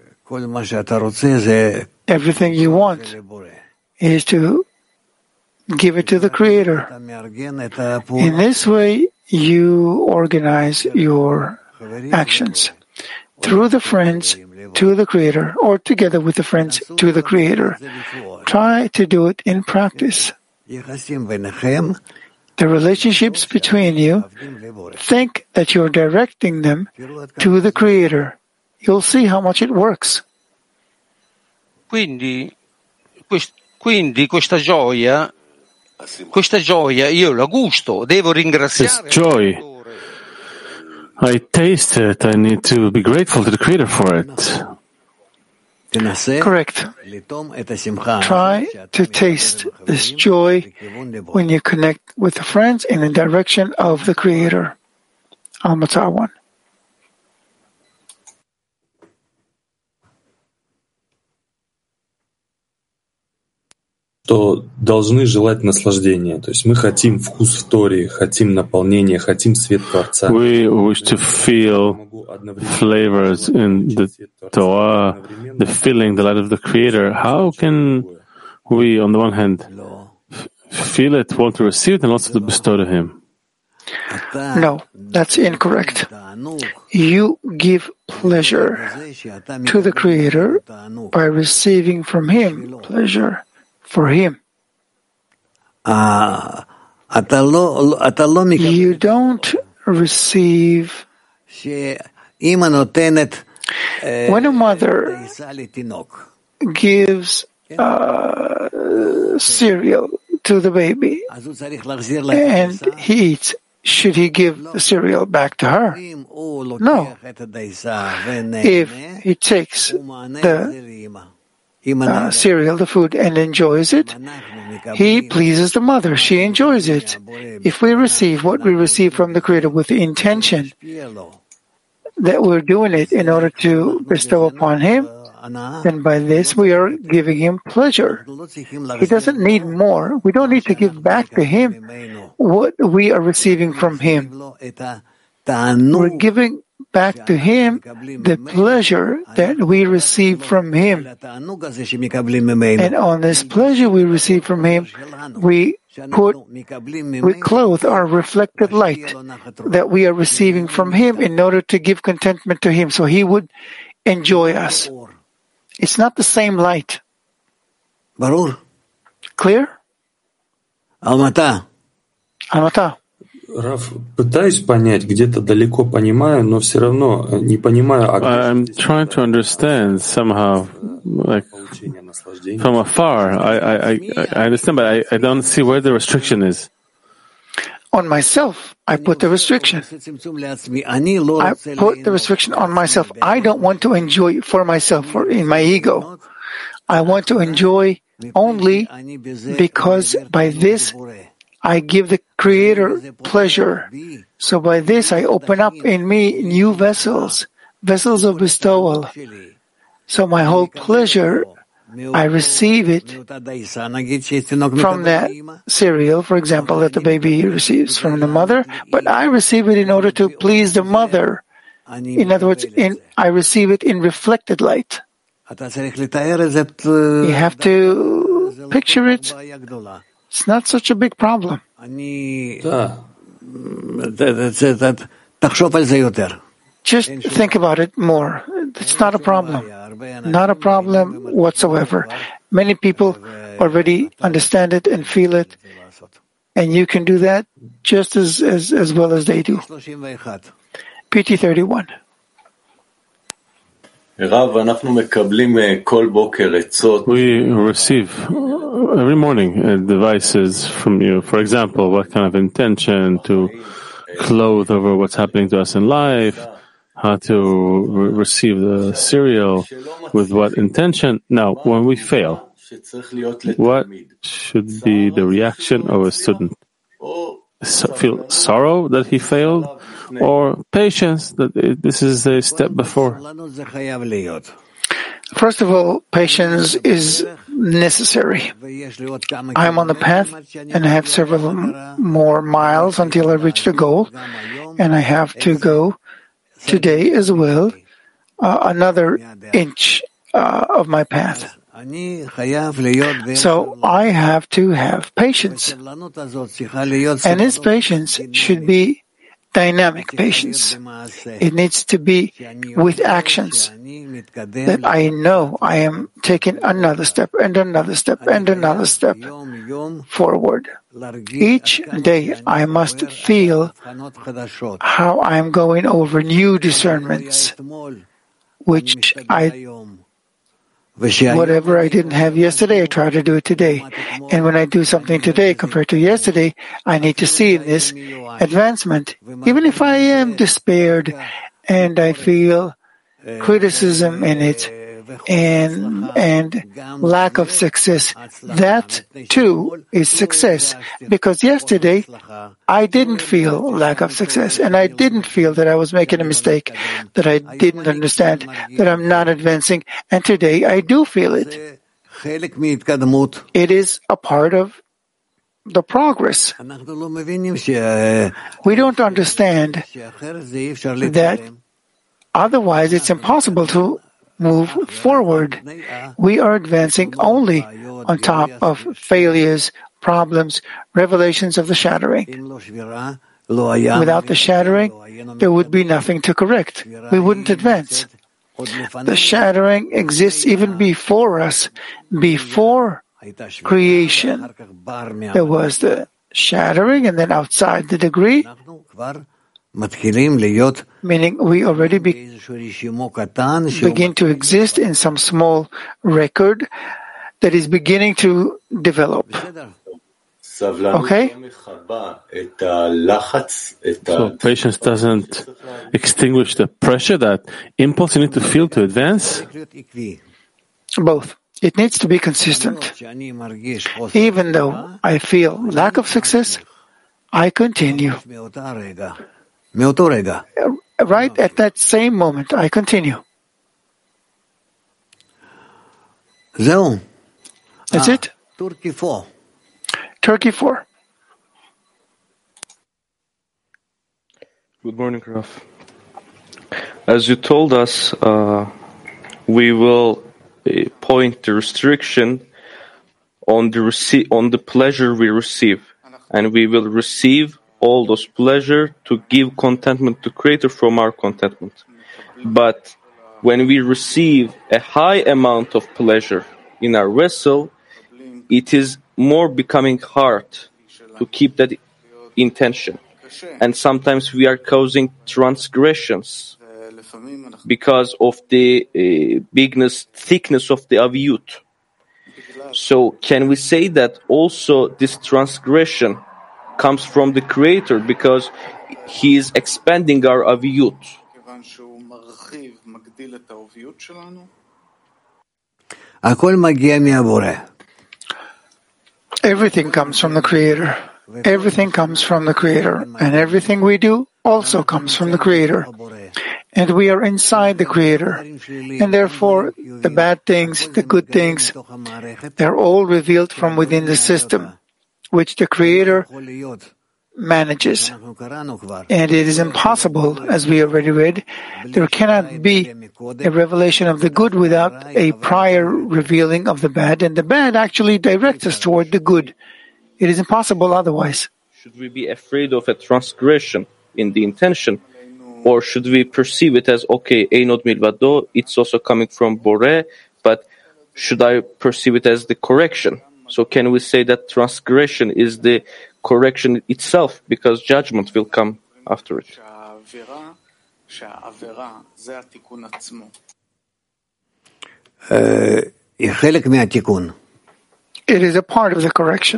A: everything you want is to give it to the Creator. In this way, you organize your actions through the friends to the Creator, or together with the friends to the Creator. Try to do it in practice. The relationships between you, think that you're directing them to the Creator. You'll see how much it works.
O: Quindi questa gioia io la gusto, devo ringraziare.
B: This joy, I taste it. I need to be grateful to the Creator for it.
A: Correct. Try to taste this joy when you connect with the friends in the direction of the Creator. Almatar 1.
P: Что должны желать наслаждения. То есть мы хотим вкус в Торе, хотим наполнение, хотим свет Творца.
B: We wish to feel flavors in the Torah, the feeling, the light of the Creator. How can we, on the one hand, feel it, want to receive it, and also to bestow to Him?
A: No, that's incorrect. You give pleasure to the Creator by receiving from Him pleasure for Him. You don't receive. When a mother gives cereal to the baby and he eats, should he give the cereal back to her? No. If he takes the cereal, the food, and enjoys it, he pleases the mother. She enjoys it. If we receive what we receive from the Creator with the intention that we're doing it in order to bestow upon Him, then by this we are giving Him pleasure. He doesn't need more. We don't need to give back to Him what we are receiving from Him. We're giving back to Him the pleasure that we receive from Him. And on this pleasure we receive from Him, we clothe our reflected light that we are receiving from Him in order to give contentment to Him, so He would enjoy us. It's not the same light. Clear?
K: Almata.
P: Раф, пытаюсь понять, где-то далеко понимаю, но все равно не понимаю.
B: I'm trying to understand somehow, like from afar. I understand, but I don't see where the restriction is.
F: On myself, I put the restriction. I put the restriction on myself. I don't want to enjoy for myself or in my ego. I want to enjoy only because by this I give the Creator pleasure. So by this I open up in me new vessels, vessels of bestowal. So my whole pleasure, I receive it from that cereal, for example, that the baby receives from the mother, but I receive it in order to please the mother. In other words, I receive it in reflected light. You have to picture it. It's not such a big problem. Just think about it more. It's not a problem. Not a problem whatsoever. Many people already understand it and feel it, and you can do that just as well as they do. PT 31.
B: We receive every morning advices from you. For example, what kind of intention to clothe over what's happening to us in life, how to receive the cereal, with what intention. Now, when we fail, what should be the reaction of a student? Feel sorrow that he failed, or patience that this is a step before?
F: First of all, patience is necessary. I am on the path and I have several more miles until I reach the goal, and I have to go today as well another inch of my path. So I have to have patience. And this patience should be dynamic patience. It needs to be with actions that I know I am taking another step and another step and another step forward. Each day I must feel how I am going over new discernments, which whatever I didn't have yesterday, I try to do it today. And when I do something today compared to yesterday, I need to see this advancement. Even if I am despaired and I feel criticism in it and lack of success, that too is success. Because yesterday I didn't feel lack of success, and I didn't feel that I was making a mistake, that I didn't understand, that I'm not advancing, and today I do feel it. It is a part of the progress. We don't understand that otherwise it's impossible to move forward. We are advancing only on top of failures, problems, revelations of the shattering. Without the shattering, there would be nothing to correct. We wouldn't advance. The shattering exists even before us, before creation. There was the shattering, and then outside the degree, meaning we already begin to exist in some small record that is beginning to develop. Okay?
B: So patience doesn't extinguish the pressure, that impulse you need to feel to advance?
F: Both. It needs to be consistent. Even though I feel lack of success, I continue. Right at that same moment, I continue. That's it? Turkey 4.
G: Good morning, Raf. As you told us, we will point the restriction on the pleasure we receive, and we will receive all those pleasure to give contentment to Creator from our contentment. But when we receive a high amount of pleasure in our vessel, it is more becoming hard to keep that intention. and sometimes we are causing transgressions because of the thickness of the aviyut. So can we say that also this transgression comes from the Creator because He is expanding our aviyut?
A: Everything comes from the Creator. Everything comes from the Creator. And everything we do also comes from the Creator. And we are inside the Creator. And therefore, the bad things, the good things, they're all revealed from within the system, which the Creator manages. And it is impossible, as we already read, there cannot be a revelation of the good without a prior revealing of the bad, and the bad actually directs us toward the good. It is impossible otherwise.
G: Should we be afraid of a transgression in the intention, or should we perceive it as, okay, Einod Milvado, it's also coming from Boreh, but should I perceive it as the correction? So can we say that transgression is the correction itself, because judgment will come after it?
A: It is a part of the correction.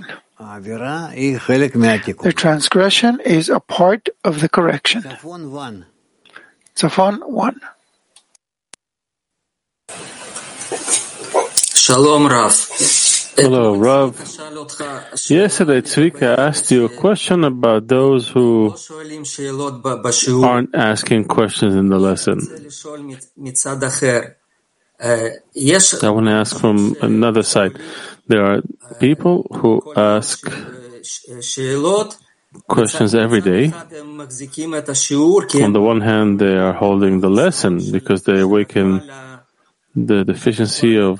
A: The transgression is a part of the correction. Tzafon 1.
Q: Shalom, Rav.
B: Hello, Rav. Yesterday, Tzvika asked you a question about those who aren't asking questions in the lesson. I want to ask from another side. There are people who ask questions every day. On the one hand, they are holding the lesson because they awaken the deficiency of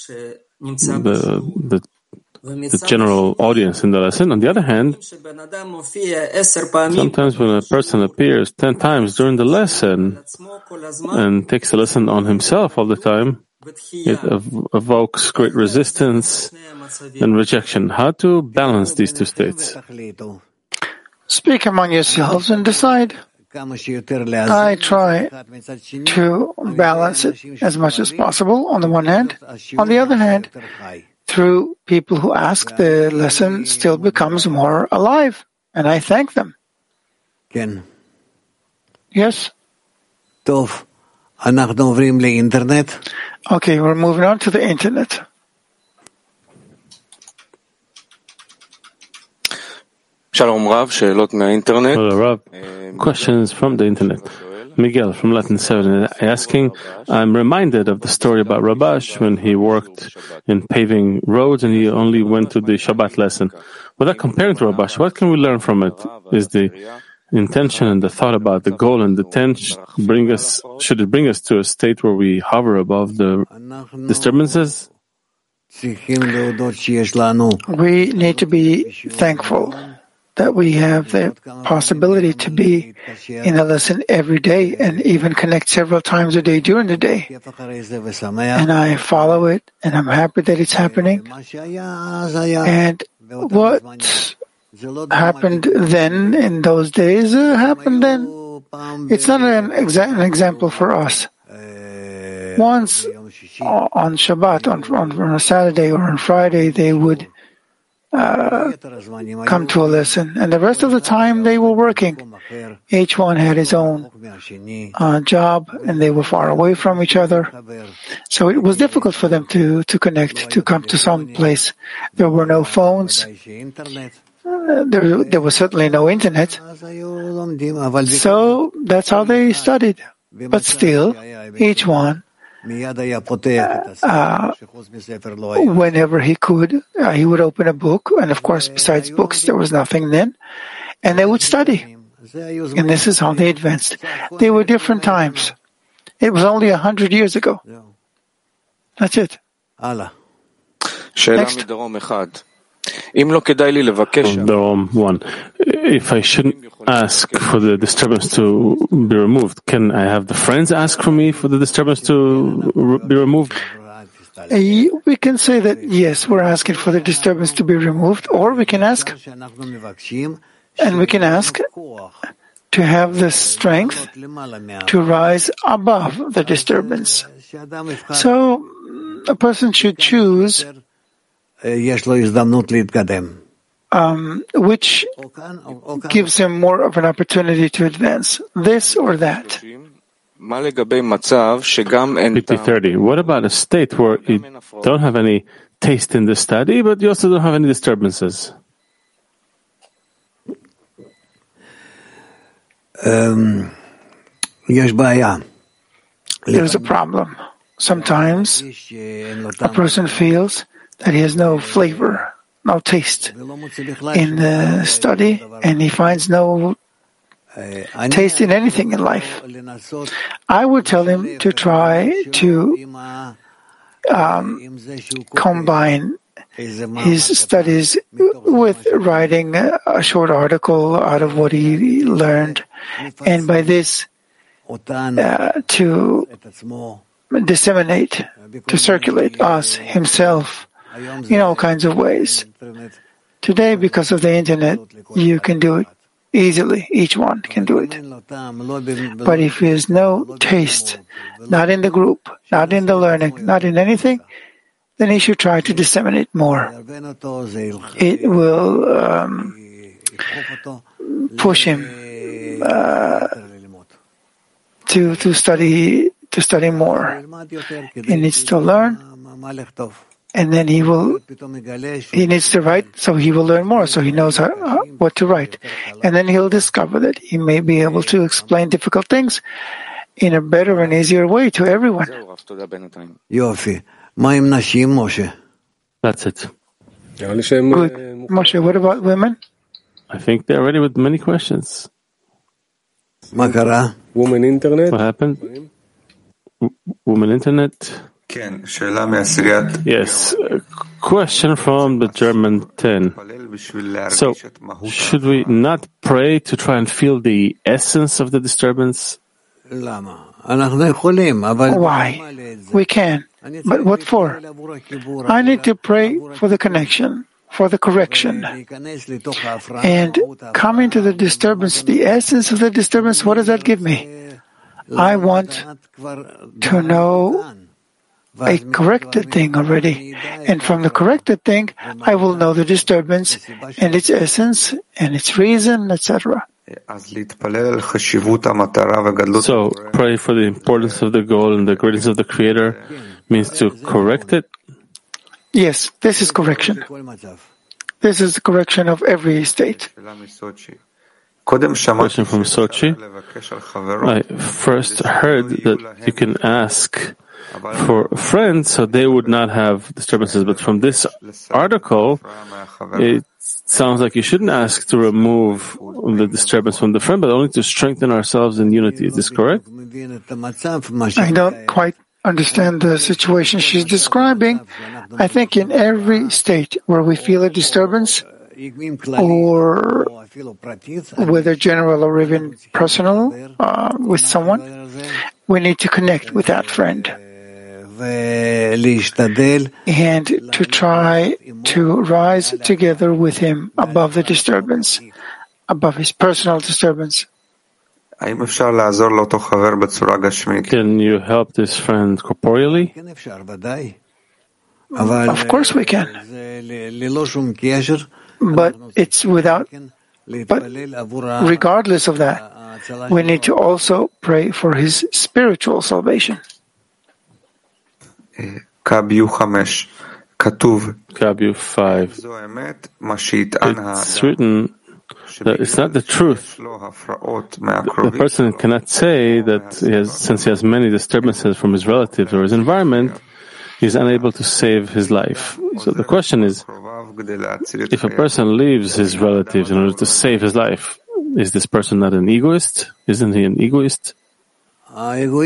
B: the general audience in the lesson. On the other hand, sometimes when a person appears 10 times during the lesson and takes the lesson on himself all the time, it evokes great resistance and rejection. How to balance these two states?
A: Speak among yourselves and decide. I try to balance it as much as possible on the one hand. On the other hand, through people who ask, the lesson still becomes more alive, and I thank them. Yes? Okay, we're moving on to the internet.
R: Shalom Rav, שאלות מהאינטרנט.
B: Hello, Rav. Questions from the internet. Miguel from Latin 7 asking, I'm reminded of the story about Rabash when he worked in paving roads and he only went to the Shabbat lesson. Without comparing to Rabash, what can we learn from it? Is the intention and the thought about the goal and the tension should it bring us to a state where we hover above the disturbances?
A: We need to be thankful that we have the possibility to be in a lesson every day and even connect several times a day during the day. And I follow it, and I'm happy that it's happening. And what happened then in those days happened then. It's not an example for us. Once on Shabbat, on a Saturday or on Friday, they would come to a lesson, and the rest of the time they were working. Each one had his own job, and they were far away from each other. So it was difficult for them to connect, to come to some place. There were no phones. There was certainly no internet. So that's how they studied. But still, each one, whenever he could, he would open a book, and of course, besides books, there was nothing then, and they would study. And this is how they advanced. They were different times. It was only 100 years ago. That's it. Next.
B: If I shouldn't ask for the disturbance to be removed, can I have the friends ask for me for the disturbance to be removed?
A: We can say that, yes, we're asking for the disturbance to be removed, or we can ask And we can ask to have the strength to rise above the disturbance. So a person should choose which gives him more of an opportunity to advance, this or that.
B: 50-30. What about a state where you don't have any taste in the study, but you also don't have any disturbances?
A: There's a problem. Sometimes a person feels that he has no flavor, no taste in the study, and he finds no taste in anything in life. I would tell him to try to combine his studies with writing a short article out of what he learned, and by this to disseminate, to circulate us, himself, in all kinds of ways. Today, because of the internet, you can do it easily. Each one can do it. But if he has no taste, not in the group, not in the learning, not in anything, then he should try to disseminate more. It will push him to study more. He needs to learn, and then he needs to write, so he will learn more, so he knows what to write. And then he'll discover that he may be able to explain difficult things in a better and easier way to everyone.
B: That's it.
A: Good. Moshe, what about women?
B: I think they're ready with many questions.
Q: Women internet?
B: What happened? Women internet? Yes. A question from the German 10. So, should we not pray to try and feel the essence of the disturbance?
A: Why? We can. But what for? I need to pray for the connection, for the correction. And coming to the disturbance, the essence of the disturbance, what does that give me? I want to know a corrected thing already. And from the corrected thing, I will know the disturbance and its essence and its reason, etc.
B: So, pray for the importance of the goal and the greatness of the Creator means to correct it?
A: Yes, this is correction. This is the correction of every state.
B: Question from Sochi. I first heard that you can ask for friends so they would not have disturbances, but from this article, it sounds like you shouldn't ask to remove the disturbance from the friend, but only to strengthen ourselves in unity. Is this correct?
A: I don't quite understand the situation she's describing. I think in every state where we feel a disturbance, or whether general or even personal, with someone, we need to connect with that friend and to try to rise together with him above the disturbance, above his personal disturbance.
B: Can you help this friend corporeally?
A: Of course we can. But it's without, but regardless of that, we need to also pray for his spiritual salvation.
B: Kabiu 5. It's written that it's not the truth. The person cannot say that since he has many disturbances from his relatives or his environment, he's unable to save his life. So the question is, if a person leaves his relatives in order to save his life, is this person not an egoist? Isn't he an egoist?
A: Whether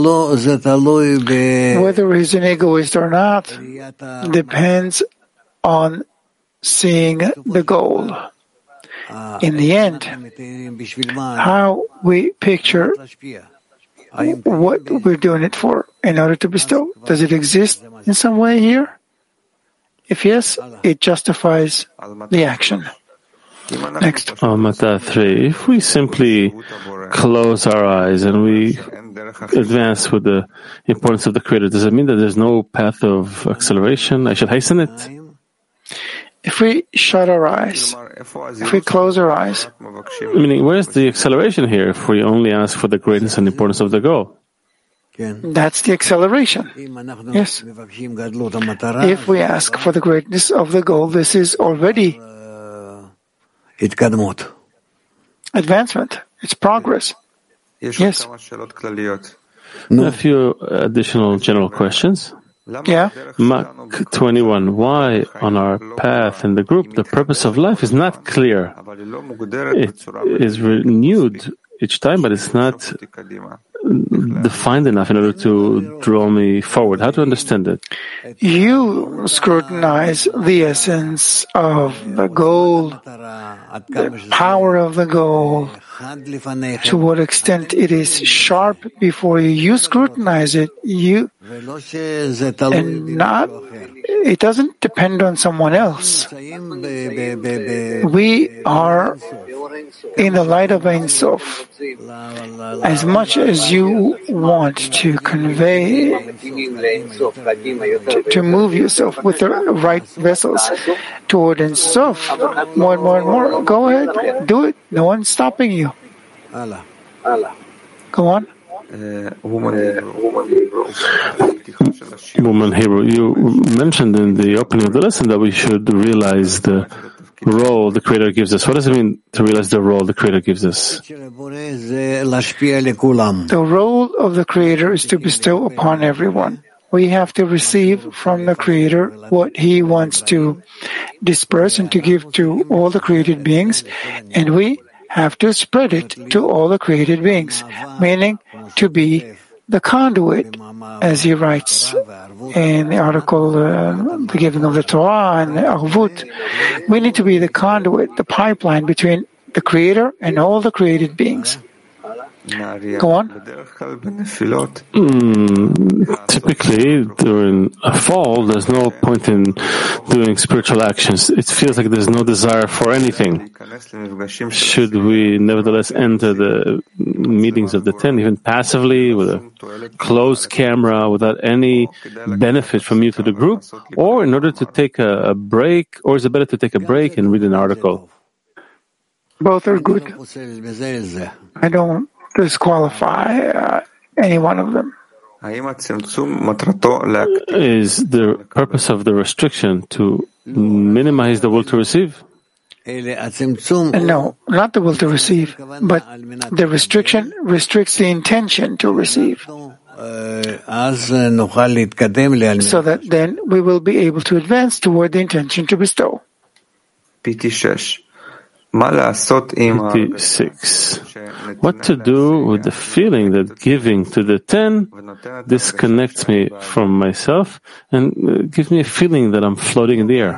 A: he's an egoist or not depends on seeing the goal. In the end, how we picture what we're doing it for in order to bestow. Does it exist in some way here? If yes, it justifies the action. Next.
B: Mata 3. If we simply close our eyes and we advance with the importance of the Creator, does it mean that there's no path of acceleration? I should hasten it?
A: If we shut our eyes, if we close our eyes,
B: meaning, where's the acceleration here if we only ask for the greatness and importance of the goal?
A: That's the acceleration. Yes. If we ask for the greatness of the goal, this is already advancement. It's progress. Yes.
B: A few additional general questions.
A: Yeah.
B: Mach 21. Why on our path in the group the purpose of life is not clear? It is renewed each time, but it's not defined enough in order to draw me forward. How to understand it?
A: You scrutinize the essence of the goal, the power of the goal, to what extent it is sharp before you. You scrutinize it, it doesn't depend on someone else. We are in the light of Ein Sof. As much as you want to convey, to move yourself with the right vessels toward Ein Sof, more and more and more, go ahead, do it. No one's stopping you. Go on.
B: Woman Hebrew, you mentioned in the opening of the lesson that we should realize the role the Creator gives us. What does it mean to realize the role the Creator gives us?
A: The role of the Creator is to bestow upon everyone. We have to receive from the Creator what He wants to disperse and to give to all the created beings, and we have to spread it to all the created beings, meaning to be the conduit, as he writes in the article, the giving of the Torah and the Arvut. We need to be the conduit, the pipeline between the Creator and all the created beings. Go on.
B: Typically, during a fall, there's no point in doing spiritual actions. It feels like there's no desire for anything. Should we nevertheless enter the meetings of the 10, even passively, with a closed camera, without any benefit from you to the group? Or in order to take a break, or is it better to take a break and read an article?
A: Both are good. I don't disqualify any one of them.
B: Is the purpose of the restriction to minimize the will to receive?
A: No, not the will to receive, but the restriction restricts the intention to receive. So that then we will be able to advance toward the intention to bestow.
B: 56. What to do with the feeling that giving to the 10 disconnects me from myself and gives me a feeling that I'm floating in the air?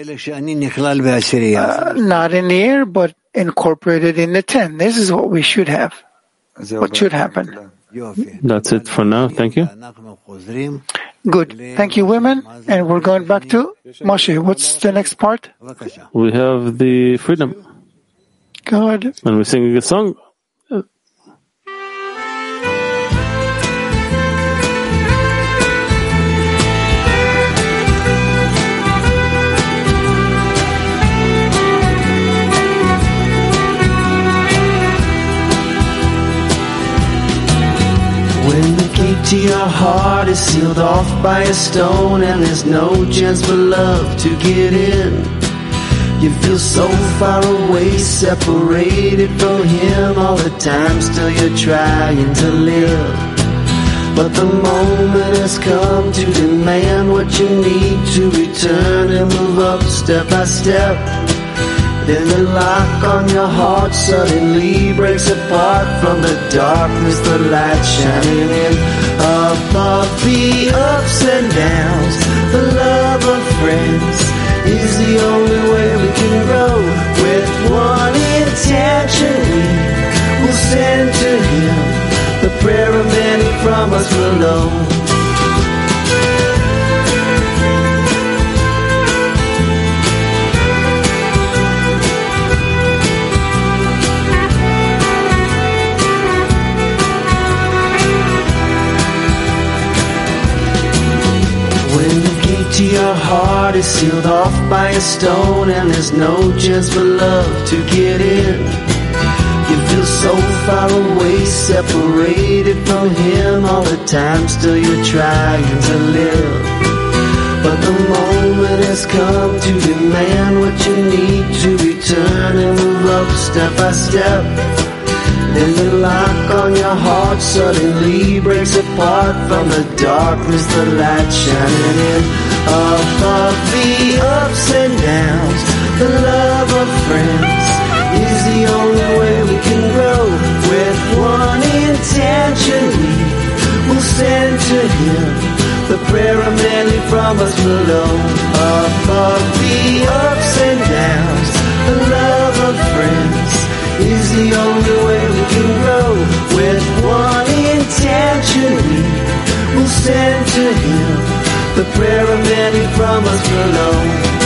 A: Not in the air, but incorporated in the 10. This is what we should have. What should happen.
B: That's it for now. Thank you.
A: Good. Thank you, women. And we're going back to Moshe. What's the next part?
B: We have the freedom.
A: Good.
B: And we're singing a song.
S: When the gate to your heart is sealed off by a stone and there's no chance for love to get in, you feel so far away, separated from him all the time, still you're trying to live. But the moment has come to demand what you need to return and move up step by step. Then the lock on your heart suddenly breaks apart. From the darkness, the light shining in. Above the ups and downs, the love of friends is the only way we can grow. With one intention, we will send to Him the prayer of many from us below. Empty, our heart is sealed off by a stone, and there's no chance for love to get in. You feel so far away, separated from him all the time, still you're trying to live. But the moment has come to demand what you need to return and move up step by step. Then the lock on your heart suddenly breaks apart. From the darkness, the light shining in. Above the ups and downs, the love of friends is the only way we can grow. With one intention, we will send to him the prayer of many from us below. Above the ups and downs, the love of friends is the only way we can grow. With one intention, we will send to him the prayer of many from us below.